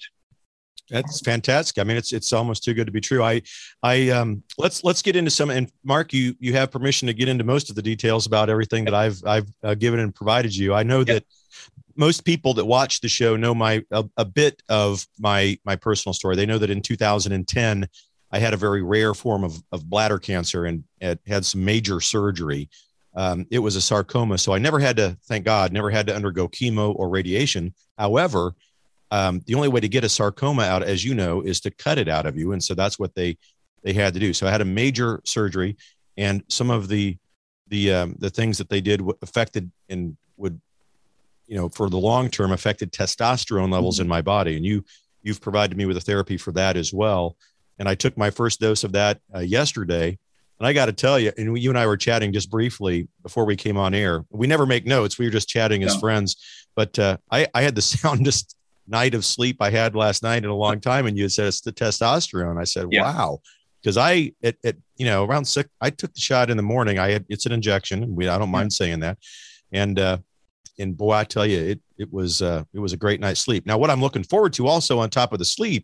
That's fantastic. I mean, it's it's almost too good to be true. I, I um, let's let's get into some. And Mark, you you have permission to get into most of the details about everything that I've I've uh, given and provided you. I know yep. that most people that watch the show know my a, a bit of my my personal story. They know that in two thousand ten, I had a very rare form of of bladder cancer and had, had some major surgery. Um, it was a sarcoma, so I never had to, thank God, never had to undergo chemo or radiation. However, Um, the only way to get a sarcoma out, as you know, is to cut it out of you. And so that's what they, they had to do. So I had a major surgery, and some of the, the, um, the things that they did affected and would, you know, for the long term affected testosterone levels mm-hmm. in my body. And you, you've provided me with a therapy for that as well. And I took my first dose of that uh, yesterday. And I got to tell you, and you and I were chatting just briefly before we came on air. We never make notes. We were just chatting as no. friends, but uh, I, I had the soundest night of sleep I had last night in a long time. And you said it's the testosterone. I said, yeah. wow. Cause I, it, it, you know, around six, I took the shot in the morning. I had, it's an injection. We, I don't mind yeah. saying that. And, uh, and boy, I tell you, it, it was, uh, it was a great night's sleep. Now, what I'm looking forward to also on top of the sleep,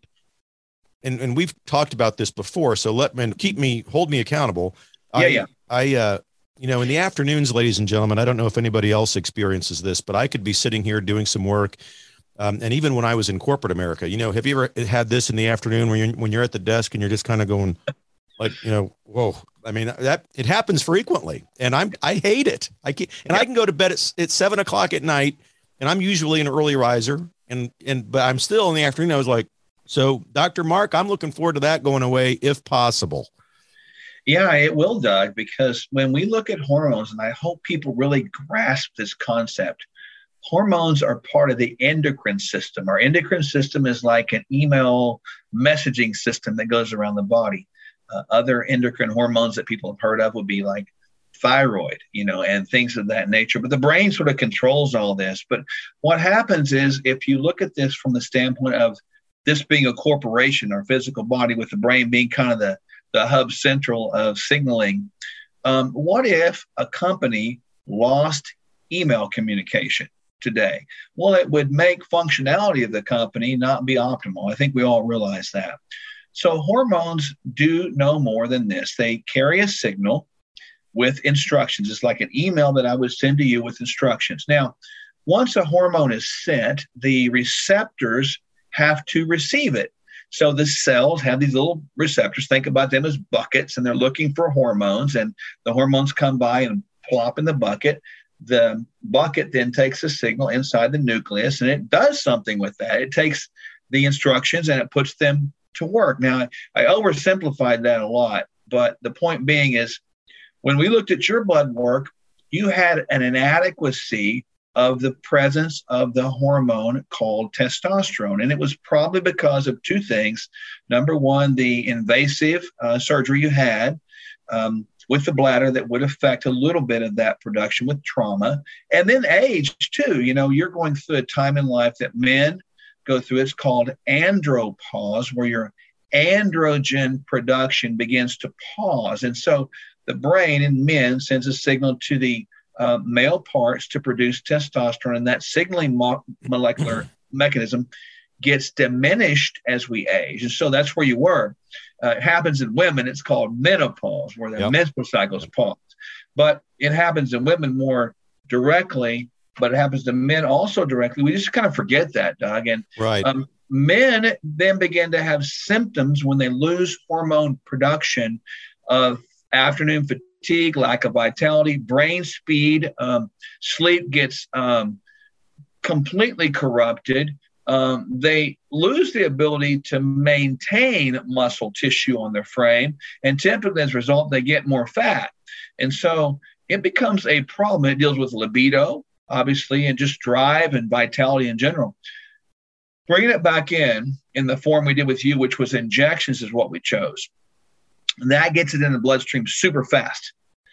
and, and we've talked about this before, so let me keep me, hold me accountable. Yeah. I, yeah. I, uh, you know, in the afternoons, ladies and gentlemen, I don't know if anybody else experiences this, but I could be sitting here doing some work. Um, and even when I was in corporate America, you know, have you ever had this in the afternoon when you're, when you're at the desk and you're just kind of going like, you know, whoa, I mean, that it happens frequently and I'm, I hate it. I can't, and I can go to bed at, at seven o'clock at night and I'm usually an early riser and, and, but I'm still in the afternoon. I was like, so Doctor Mark, I'm looking forward to that going away if possible. Yeah, it will, Doug, because when we look at hormones, and I hope people really grasp this concept, hormones are part of the endocrine system. Our endocrine system is like an email messaging system that goes around the body. Uh, other endocrine hormones that people have heard of would be like thyroid, you know, and things of that nature. But the brain sort of controls all this. But what happens is if you look at this from the standpoint of this being a corporation or physical body with the brain being kind of the, the hub central of signaling, um, what if a company lost email communication today? Well, it would make functionality of the company not be optimal. I think we all realize that. So hormones do no more than this. They carry a signal with instructions. It's like an email that I would send to you with instructions. Now, once a hormone is sent, the receptors have to receive it. So the cells have these little receptors. Think about them as buckets, and they're looking for hormones, and the hormones come by and plop in the bucket. The bucket then takes a signal inside the nucleus, and it does something with that. It takes the instructions and it puts them to work. Now, I oversimplified that a lot, but the point being is when we looked at your blood work, you had an inadequacy of the presence of the hormone called testosterone. And it was probably because of two things. Number one, the invasive uh, surgery you had, um, with the bladder that would affect a little bit of that production with trauma. And then age too. You know, you're going through a time in life that men go through. It's called andropause, where your androgen production begins to pause. And so the brain in men sends a signal to the uh, male parts to produce testosterone, and that signaling mo- molecular mechanism gets diminished as we age. And so that's where you were. Uh, it happens in women. It's called menopause, where their yep. menstrual cycles yep. pause. But it happens in women more directly, but it happens to men also directly. We just kind of forget that, Doug. And right. um, men then begin to have symptoms when they lose hormone production of afternoon fatigue, lack of vitality, brain speed, um, sleep gets um, completely corrupted. Um, they lose the ability to maintain muscle tissue on their frame, and typically as a result, they get more fat. And so it becomes a problem. It deals with libido, obviously, and just drive and vitality in general. Bringing it back in, in the form we did with you, which was injections, is what we chose. And that gets it in the bloodstream super fast.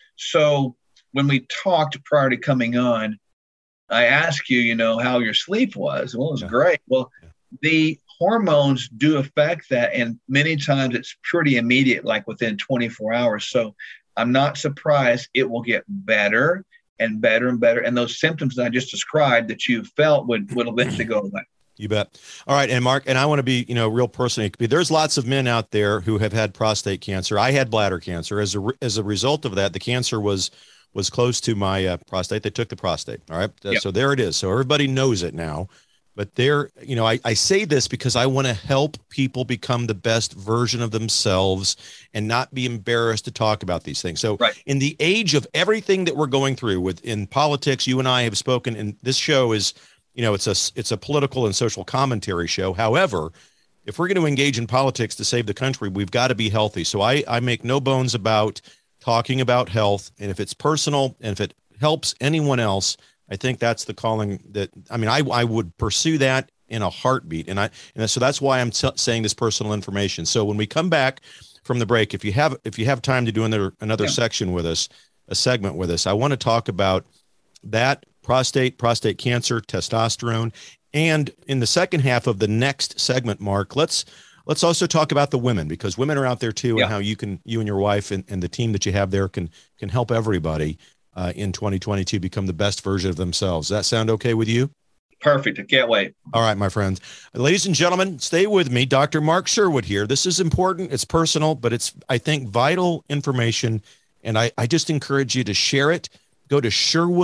So when we talked prior to coming on, I asked you, you know, how your sleep was. Well, it was yeah. great. Well, yeah. the hormones do affect that. And many times it's pretty immediate, like within twenty-four hours. So I'm not surprised it will get better and better and better. And those symptoms that I just described that you felt would, would eventually go away. You bet. All right. And Mark, and I want to be, you know, real personal. There's lots of men out there who have had prostate cancer. I had bladder cancer. As a, as a result of that, the cancer was was close to my uh, prostate. They took the prostate. All right. Uh, yep. So there it is. So everybody knows it now. But there, you know, I, I say this because I want to help people become the best version of themselves and not be embarrassed to talk about these things. So right. in the age of everything that we're going through with in politics, you and I have spoken, and this show is, you know, it's a, it's a political and social commentary show. However, if we're going to engage in politics to save the country, we've got to be healthy. So I, I make no bones about talking about health. And if it's personal and if it helps anyone else, I think that's the calling that, I mean, I, I would pursue that in a heartbeat. And I, and so that's why I'm t- saying this personal information. So when we come back from the break, if you have, if you have time to do another, another yeah. section with us, a segment with us, I want to talk about that prostate, prostate cancer, testosterone. And in the second half of the next segment, Mark, let's, let's also talk about the women, because women are out there too, yeah. and how you can, you and your wife and, and the team that you have there can, can help everybody Uh, in twenty twenty-two become the best version of themselves. Does that sound okay with you? Perfect. I can't wait. All right, my friends. Ladies and gentlemen, stay with me. Doctor Mark Sherwood here. This is important. It's personal, but it's, I think, vital information. And I, I just encourage you to share it. Go to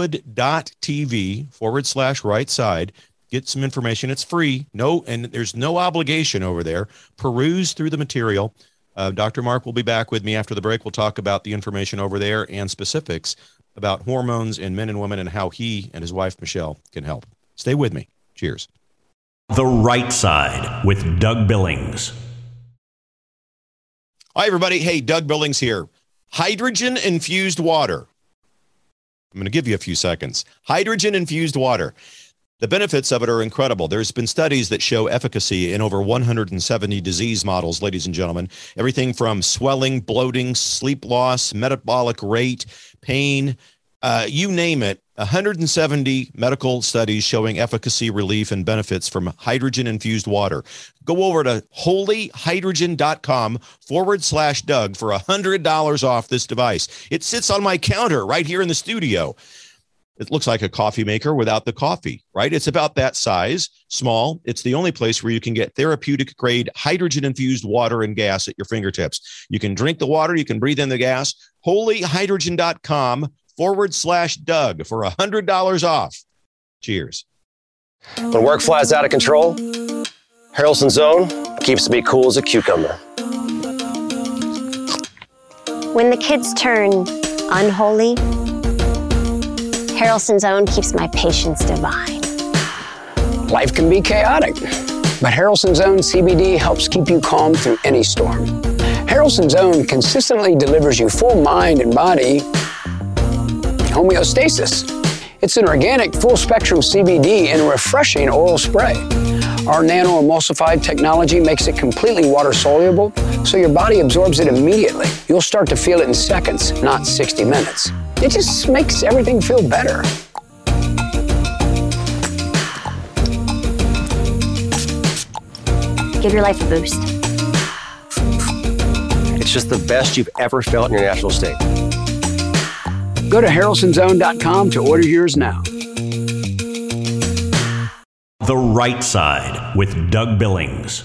sherwood.tv forward slash right side. Get some information. It's free. No, and there's no obligation over there. Peruse through the material. Uh, Doctor Mark will be back with me after the break. We'll talk about the information over there and specifics about hormones in men and women and how he and his wife, Michelle, can help. Stay with me. Cheers. The Right Side with Doug Billings. Hi, everybody. Hey, Doug Billings here. Hydrogen-infused water. I'm going to give you a few seconds. Hydrogen-infused water. The benefits of it are incredible. There's been studies that show efficacy in over one hundred seventy disease models, ladies and gentlemen. Everything from swelling, bloating, sleep loss, metabolic rate, pain, uh, you name it. one hundred seventy medical studies showing efficacy, relief, and benefits from hydrogen-infused water. Go over to holyhydrogen.com forward slash Doug for one hundred dollars off this device. It sits on my counter right here in the studio. It looks like a coffee maker without the coffee, right? It's about that size, small. It's the only place where you can get therapeutic grade hydrogen-infused water and gas at your fingertips. You can drink the water, you can breathe in the gas. holyhydrogen.com forward slash Doug for one hundred dollars off. Cheers. When work flies out of control, Harrelson Zone keeps me cool as a cucumber. When the kids turn unholy, Harrelson Zone keeps my patience divine. Life can be chaotic, but Harrelson Zone C B D helps keep you calm through any storm. Harrelson Zone consistently delivers you full mind and body homeostasis. It's an organic, full-spectrum C B D in a refreshing oral spray. Our nano-emulsified technology makes it completely water-soluble, so your body absorbs it immediately. You'll start to feel it in seconds, not sixty minutes. It just makes everything feel better. Give your life a boost. It's just the best you've ever felt in your natural state. Go to harrelson zone dot com to order yours now. The Right Side with Doug Billings.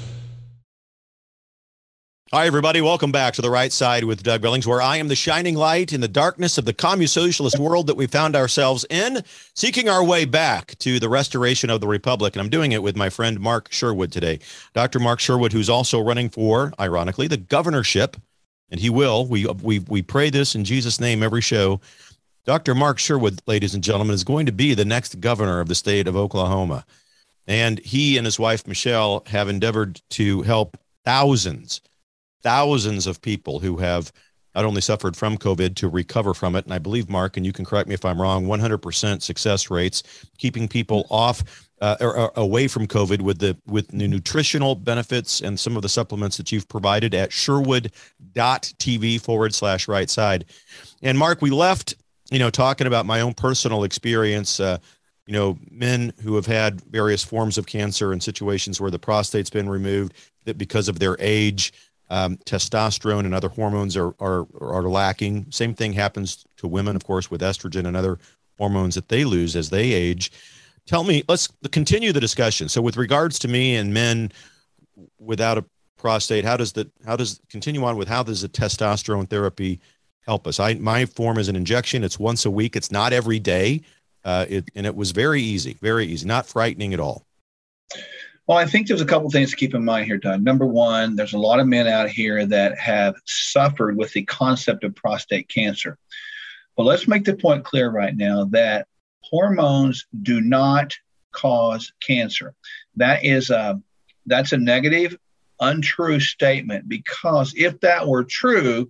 Hi, everybody. Welcome back to The Right Side with Doug Billings, where I am the shining light in the darkness of the communist-socialist world that we found ourselves in, seeking our way back to the restoration of the Republic. And I'm doing it with my friend Mark Sherwood today. Doctor Mark Sherwood, who's also running for, ironically, the governorship, and he will. We, we, we pray this in Jesus' name every show. Doctor Mark Sherwood, ladies and gentlemen, is going to be the next governor of the state of Oklahoma. And he and his wife, Michelle, have endeavored to help thousands thousands of people who have not only suffered from COVID to recover from it. And I believe, Mark, and you can correct me if I'm wrong, one hundred percent success rates, keeping people off uh, or, or away from COVID with the with the nutritional benefits and some of the supplements that you've provided at sherwood.tv forward slash right side. And Mark, we left, you know, talking about my own personal experience, uh, you know, men who have had various forms of cancer in situations where the prostate's been removed, that because of their age, Um, testosterone and other hormones are, are are lacking. Same thing happens to women, of course, with estrogen and other hormones that they lose as they age. Tell me, let's continue the discussion. So with regards to me and men without a prostate, how does the how does continue on with how does the testosterone therapy help us? I my form is an injection. It's once a week. It's not every day. Uh, it, and it was very easy, very easy, not frightening at all. Well, I think there's a couple things to keep in mind here, Doug. Number one, there's a lot of men out here that have suffered with the concept of prostate cancer. Well, let's make the point clear right now that hormones do not cause cancer. That is a, that's a negative, untrue statement, because if that were true,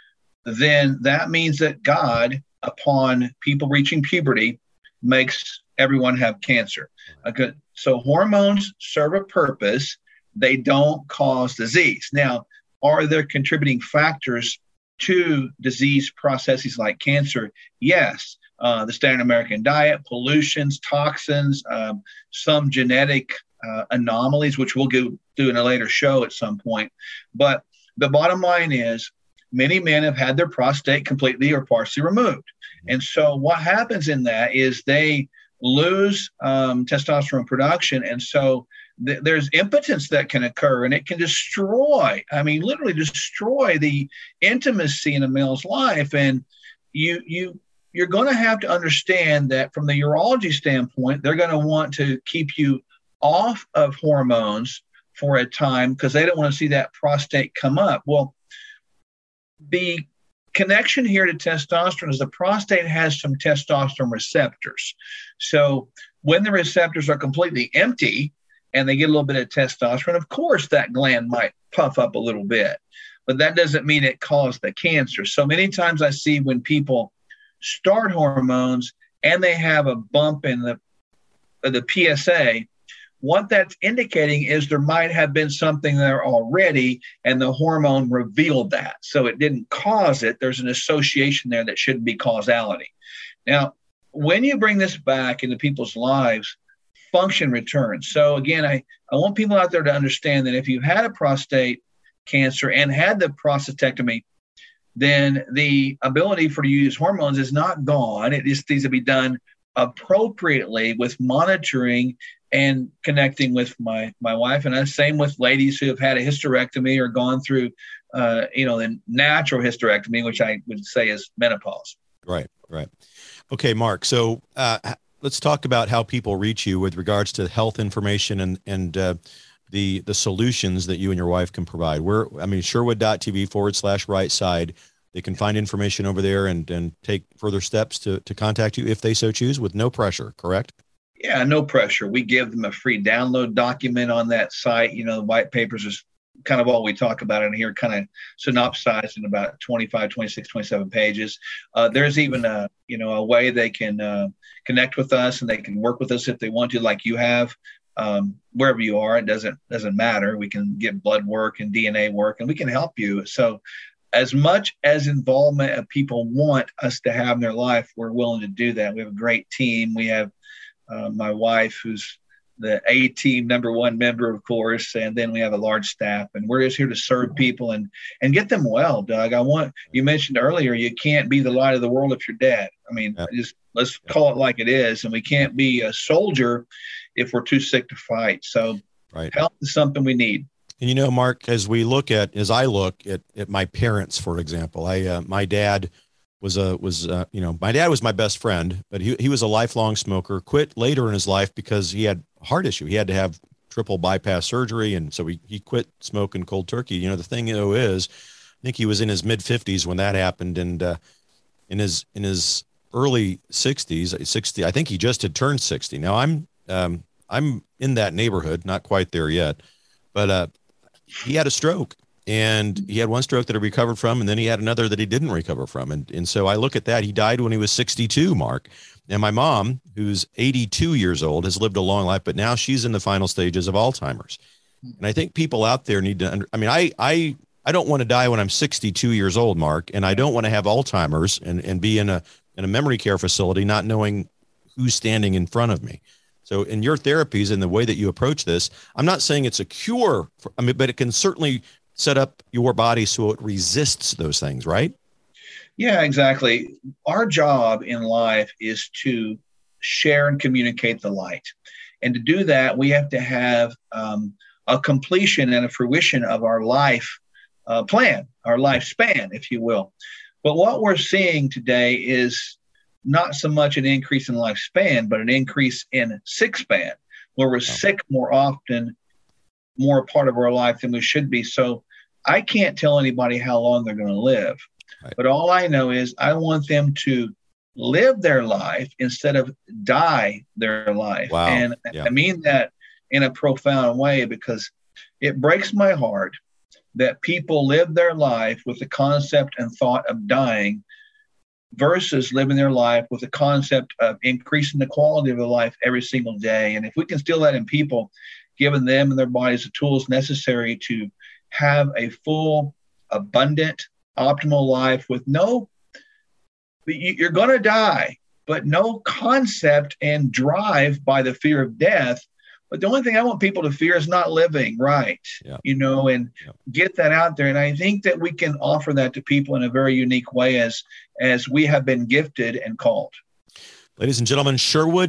then that means that God, upon people reaching puberty, makes everyone have cancer. Okay. So hormones serve a purpose. They don't cause disease. Now, are there contributing factors to disease processes like cancer? Yes. Uh, the standard American diet, pollutions, toxins, um, some genetic uh, anomalies, which we'll go do in a later show at some point. But the bottom line is many men have had their prostate completely or partially removed. And so what happens in that is they lose um, testosterone production. And so th- there's impotence that can occur, and it can destroy, I mean, literally destroy the intimacy in a male's life. And you, you, you're going to have to understand that from the urology standpoint, they're going to want to keep you off of hormones for a time because they don't want to see that prostate come up. Well, the connection here to testosterone is the prostate has some testosterone receptors. So when the receptors are completely empty and they get a little bit of testosterone, of course that gland might puff up a little bit, but that doesn't mean it caused the cancer. So many times I see when people start hormones and they have a bump in the, the P S A, what that's indicating is there might have been something there already, and the hormone revealed that. So it didn't cause it. There's an association there that shouldn't be causality. Now, when you bring this back into people's lives, function returns. So again, I, I want people out there to understand that if you've had a prostate cancer and had the prostatectomy, then the ability for you to use hormones is not gone. It just needs to be done appropriately with monitoring and connecting with my my wife. And the same with ladies who have had a hysterectomy or gone through, uh, you know, the natural hysterectomy, which I would say is menopause. Right, right. Okay, Mark. So uh, let's talk about how people reach you with regards to health information and and uh, the the solutions that you and your wife can provide. We're, I mean, sherwood.tv forward slash right side. They can find information over there and and take further steps to to contact you if they so choose, with no pressure. Correct? Yeah, no pressure. We give them a free download document on that site. You know, the white papers is kind of all we talk about in here, kind of synopsized in about twenty-five, twenty-six, twenty-seven pages. Uh, there's even a, you know, a way they can uh, connect with us and they can work with us if they want to, like you have, um, wherever you are. It doesn't, doesn't matter. We can get blood work and D N A work, and we can help you. So as much as involvement of people want us to have in their life, we're willing to do that. We have a great team. We have Uh, my wife, who's the A team number one member, of course, and then we have a large staff, and we're just here to serve people and and get them well, Doug. I want you mentioned earlier you can't be the light of the world if you're dead. I mean, Yep. just let's Yep. call it like it is, and we can't be a soldier if we're too sick to fight. So Right. health is something we need. And, you know, Mark, as we look at, as I look at, at my parents, for example, I, uh, my dad was a, was, uh, you know, my dad was my best friend, but he, he was a lifelong smoker, quit later in his life because he had a heart issue. He had to have triple bypass surgery. And so he, he quit smoking cold turkey. You know, the thing though is, I think he was in his mid fifties when that happened. And, uh, in his, in his early sixties, sixty, I think he just had turned sixty. Now I'm, um, I'm in that neighborhood, not quite there yet, but, uh, he had a stroke, and he had one stroke that he recovered from, and then he had another that he didn't recover from. And, and so I look at that. He died when he was sixty-two, Mark. And my mom, who's eighty-two years old, has lived a long life, but now she's in the final stages of Alzheimer's. And I think people out there need to, under, I mean, I, I, I don't want to die when I'm sixty-two years old, Mark, and I don't want to have Alzheimer's and, and be in a, in a memory care facility, not knowing who's standing in front of me. So in your therapies and the way that you approach this, I'm not saying it's a cure, for, I mean, but it can certainly set up your body so it resists those things, right? Yeah, exactly. Our job in life is to share and communicate the light. And to do that, we have to have um, a completion and a fruition of our life uh, plan, our lifespan, if you will. But what we're seeing today is not so much an increase in lifespan, but an increase in sick span, where we're sick more often, more a part of our life than we should be. So I can't tell anybody how long they're going to live, right. But all I know is I want them to live their life instead of die their life. Wow. And Yeah. I mean that in a profound way, because it breaks my heart that people live their life with the concept and thought of dying versus living their life with the concept of increasing the quality of their life every single day. And if we can instill that in people, giving them and their bodies the tools necessary to have a full, abundant, optimal life with no, you're going to die, but no concept and drive by the fear of death. But the only thing I want people to fear is not living right, Yeah. you know, and Yeah. get that out there. And I think that we can offer that to people in a very unique way as, as we have been gifted and called. Ladies and gentlemen,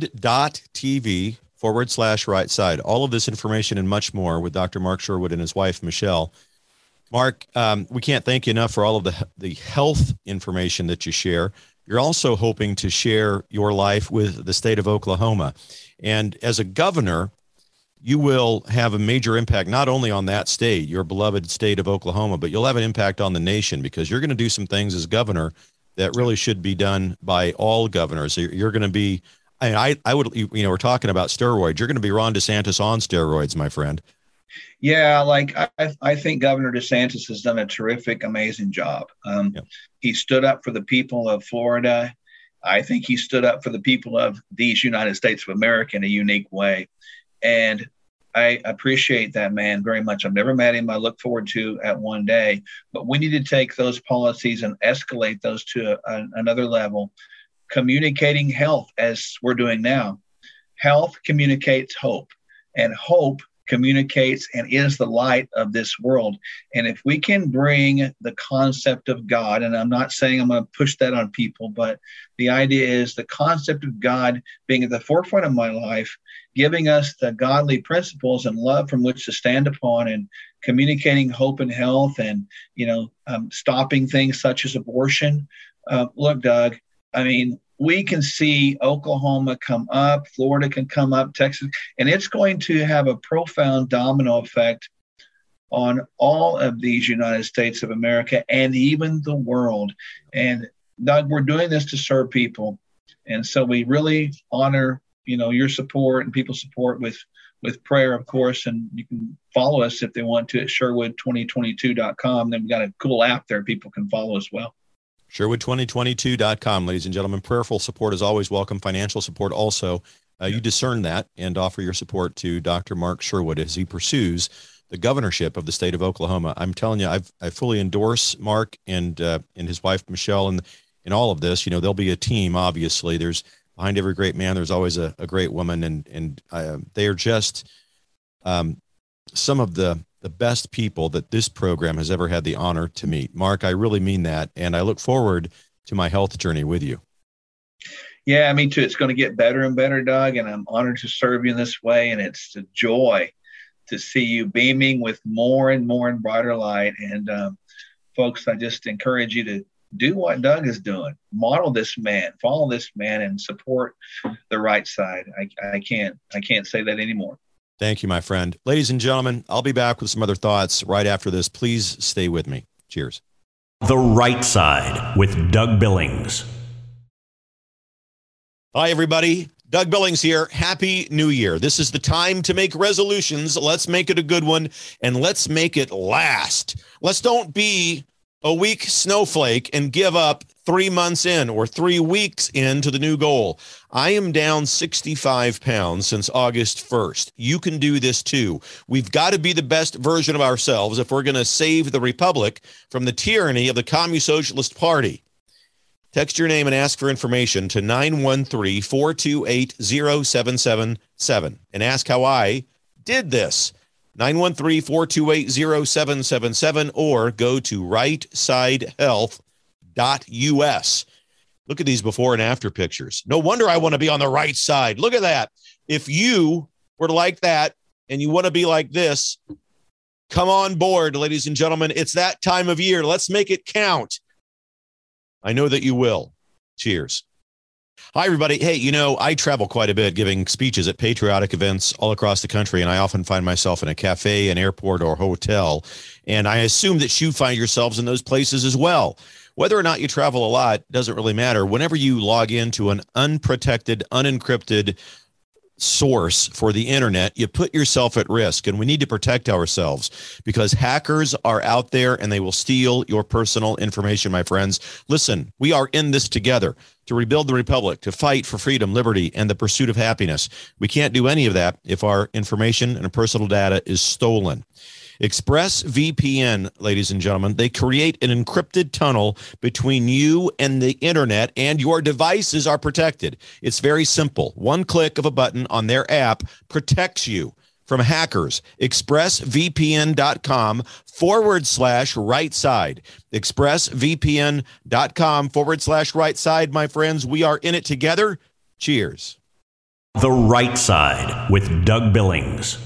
Sherwood.tv forward slash right side. All of this information and much more with Doctor Mark Sherwood and his wife, Michelle. Mark, um, we can't thank you enough for all of the, the health information that you share. You're also hoping to share your life with the state of Oklahoma. And as a governor, you will have a major impact, not only on that state, your beloved state of Oklahoma, but you'll have an impact on the nation, because you're going to do some things as governor that really should be done by all governors. You're, you're going to be, I, I, I would, you know, we're talking about steroids. You're going to be Ron DeSantis on steroids, my friend. Yeah, like I, I think Governor DeSantis has done a terrific, amazing job. Um, Yep. He stood up for the people of Florida. I think he stood up for the people of these United States of America in a unique way. And I appreciate that man very much. I've never met him. I look forward to at one day. But we need to take those policies and escalate those to a, another level, communicating health as we're doing now. Health communicates hope, and hope communicates and is the light of this world. And if we can bring the concept of God, and I'm not saying I'm going to push that on people, but the idea is the concept of God being at the forefront of my life, giving us the godly principles and love from which to stand upon, and communicating hope and health, and, you know, um, stopping things such as abortion. Uh, look, Doug, I mean, we can see Oklahoma come up, Florida can come up, Texas, and it's going to have a profound domino effect on all of these United States of America and even the world. And Doug, we're doing this to serve people. And so we really honor, you know, your support and people's support with, with prayer, of course. And you can follow us if they want to at Sherwood twenty twenty-two dot com. Then we've got a cool app there people can follow as well. Sherwood twenty twenty-two dot com, ladies and gentlemen. Prayerful support is always welcome. Financial support also. Uh, you discern that and offer your support to Doctor Mark Sherwood as he pursues the governorship of the state of Oklahoma. I'm telling you, I've, I fully endorse Mark and uh, and his wife, Michelle, and in all of this. You know, there'll be a team, obviously. There's behind every great man, there's always a, a great woman. And, and uh, they are just um, some of the, the best people that this program has ever had the honor to meet. Mark, I really mean that. And I look forward to my health journey with you. Yeah, me too. It's going to get better and better, Doug. And I'm honored to serve you in this way. And it's a joy to see you beaming with more and more and brighter light. And um, folks, I just encourage you to do what Doug is doing. Model this man, follow this man, and support the right side. I, I can't, I can't say that anymore. Thank you, my friend. Ladies and gentlemen, I'll be back with some other thoughts right after this. Please stay with me. Cheers. The Right Side with Doug Billings. Hi, everybody. Doug Billings here. Happy New Year. This is the time to make resolutions. Let's make it a good one, and let's make it last. Let's don't be a weak snowflake and give up three months in or three weeks into the new goal. I am down sixty-five pounds since August first. You can do this too. We've got to be the best version of ourselves if we're going to save the republic from the tyranny of the Communist Socialist Party. Text your name and ask for information to nine one three, four two eight, zero seven seven seven and ask how I did this. nine one three, four two eight, zero seven seven seven or go to right side health dot U S. Look at these before and after pictures. No wonder I want to be on the right side. Look at that. If you were like that and you want to be like this, come on board, ladies and gentlemen. It's that time of year. Let's make it count. I know that you will. Cheers. Hi, everybody. Hey, you know, I travel quite a bit giving speeches at patriotic events all across the country, and I often find myself in a cafe, an airport, or hotel, and I assume that you find yourselves in those places as well. Whether or not you travel a lot doesn't really matter. Whenever you log into an unprotected, unencrypted source for the internet, you put yourself at risk, and we need to protect ourselves because hackers are out there and they will steal your personal information, my friends. Listen, we are in this together to rebuild the republic, to fight for freedom, liberty, and the pursuit of happiness. We can't do any of that if our information and personal data is stolen. ExpressVPN, ladies and gentlemen, they create an encrypted tunnel between you and the internet, and your devices are protected. It's very simple. One click of a button on their app protects you from hackers. ExpressVPN.com forward slash right side. ExpressVPN.com forward slash right side, my friends. We are in it together. Cheers. The Right Side with Doug Billings.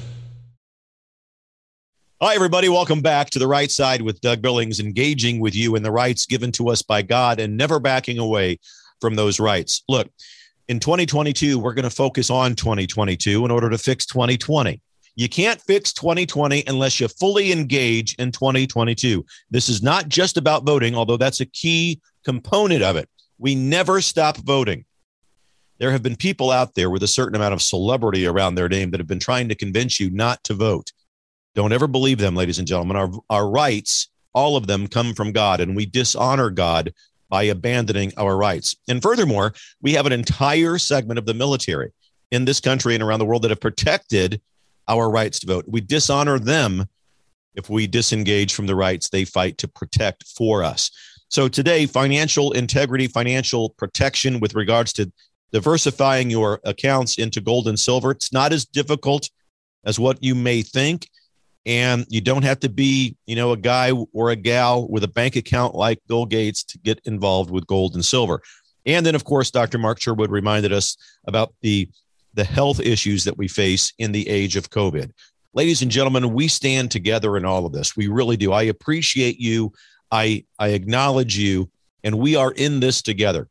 Hi, everybody. Welcome back to The Right Side with Doug Billings, engaging with you in the rights given to us by God and never backing away from those rights. Look, in twenty twenty-two, we're going to focus on twenty twenty-two in order to fix twenty twenty. You can't fix twenty twenty unless you fully engage in twenty twenty-two. This is not just about voting, although that's a key component of it. We never stop voting. There have been people out there with a certain amount of celebrity around their name that have been trying to convince you not to vote. Don't ever believe them, ladies and gentlemen. Our, our rights, all of them, come from God, and we dishonor God by abandoning our rights. And furthermore, we have an entire segment of the military in this country and around the world that have protected our rights to vote. We dishonor them if we disengage from the rights they fight to protect for us. So today, financial integrity, financial protection with regards to diversifying your accounts into gold and silver, it's not as difficult as what you may think. And you don't have to be, you know, a guy or a gal with a bank account like Bill Gates to get involved with gold and silver. And then, of course, Doctor Mark Sherwood reminded us about the, the health issues that we face in the age of COVID. Ladies and gentlemen, we stand together in all of this. We really do. I appreciate you. I, I acknowledge you, and we are in this together.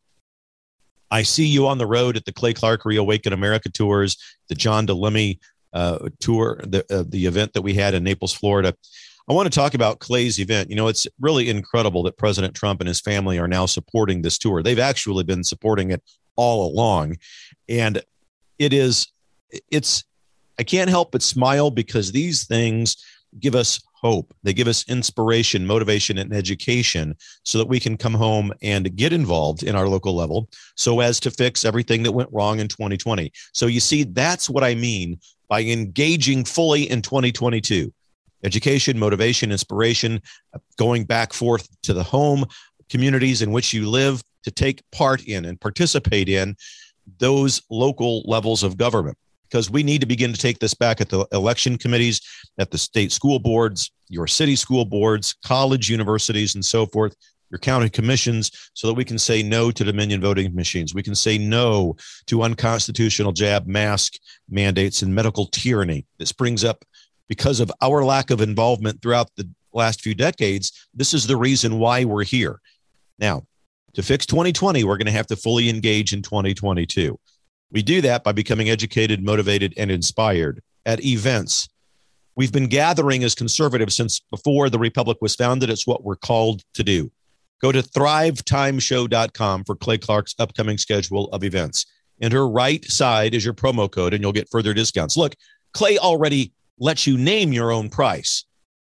I see you on the road at the Clay Clark Reawaken America tours, the John DeLemme Uh, tour, the uh, the event that we had in Naples, Florida. I want to talk about Clay's event. You know, it's really incredible that President Trump and his family are now supporting this tour. They've actually been supporting it all along. And it is, it's, I can't help but smile because these things give us hope. They give us inspiration, motivation, and education so that we can come home and get involved in our local level so as to fix everything that went wrong in twenty twenty. So you see, that's what I mean by engaging fully in twenty twenty-two. Education, motivation, inspiration, going back forth to the home communities in which you live to take part in and participate in those local levels of government, because we need to begin to take this back at the election committees, at the state school boards, your city school boards, college, universities, and so forth, your county commissions, so that we can say no to Dominion voting machines. We can say no to unconstitutional jab, mask mandates, and medical tyranny. This springs up because of our lack of involvement throughout the last few decades. This is the reason why we're here. Now, to fix twenty twenty, we're going to have to fully engage in twenty twenty-two. We do that by becoming educated, motivated, and inspired at events. We've been gathering as conservatives since before the Republic was founded. It's what we're called to do. Go to thrive time show dot com for Clay Clark's upcoming schedule of events. Enter right side as your promo code, and you'll get further discounts. Look, Clay already lets you name your own price.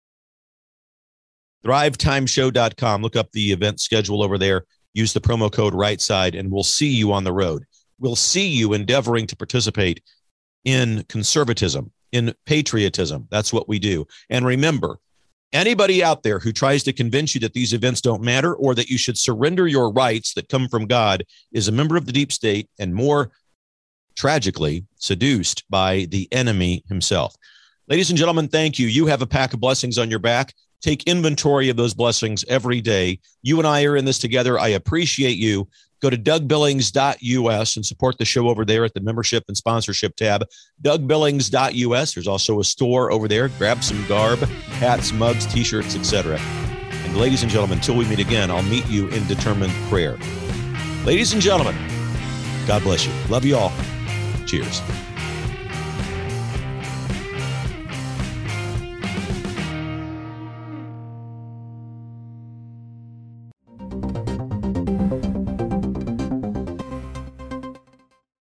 thrive time show dot com. Look up the event schedule over there. Use the promo code right side, and we'll see you on the road. We'll see you endeavoring to participate in conservatism, in patriotism. That's what we do. And remember, anybody out there who tries to convince you that these events don't matter or that you should surrender your rights that come from God is a member of the deep state and, more tragically, seduced by the enemy himself. Ladies and gentlemen, thank you. You have a pack of blessings on your back. Take inventory of those blessings every day. You and I are in this together. I appreciate you. Go to doug billings dot U S and support the show over there at the membership and sponsorship tab. doug billings dot U S. There's also a store over there. Grab some garb, hats, mugs, T-shirts, et cetera. And ladies and gentlemen, until we meet again, I'll meet you in determined prayer. Ladies and gentlemen, God bless you. Love you all. Cheers.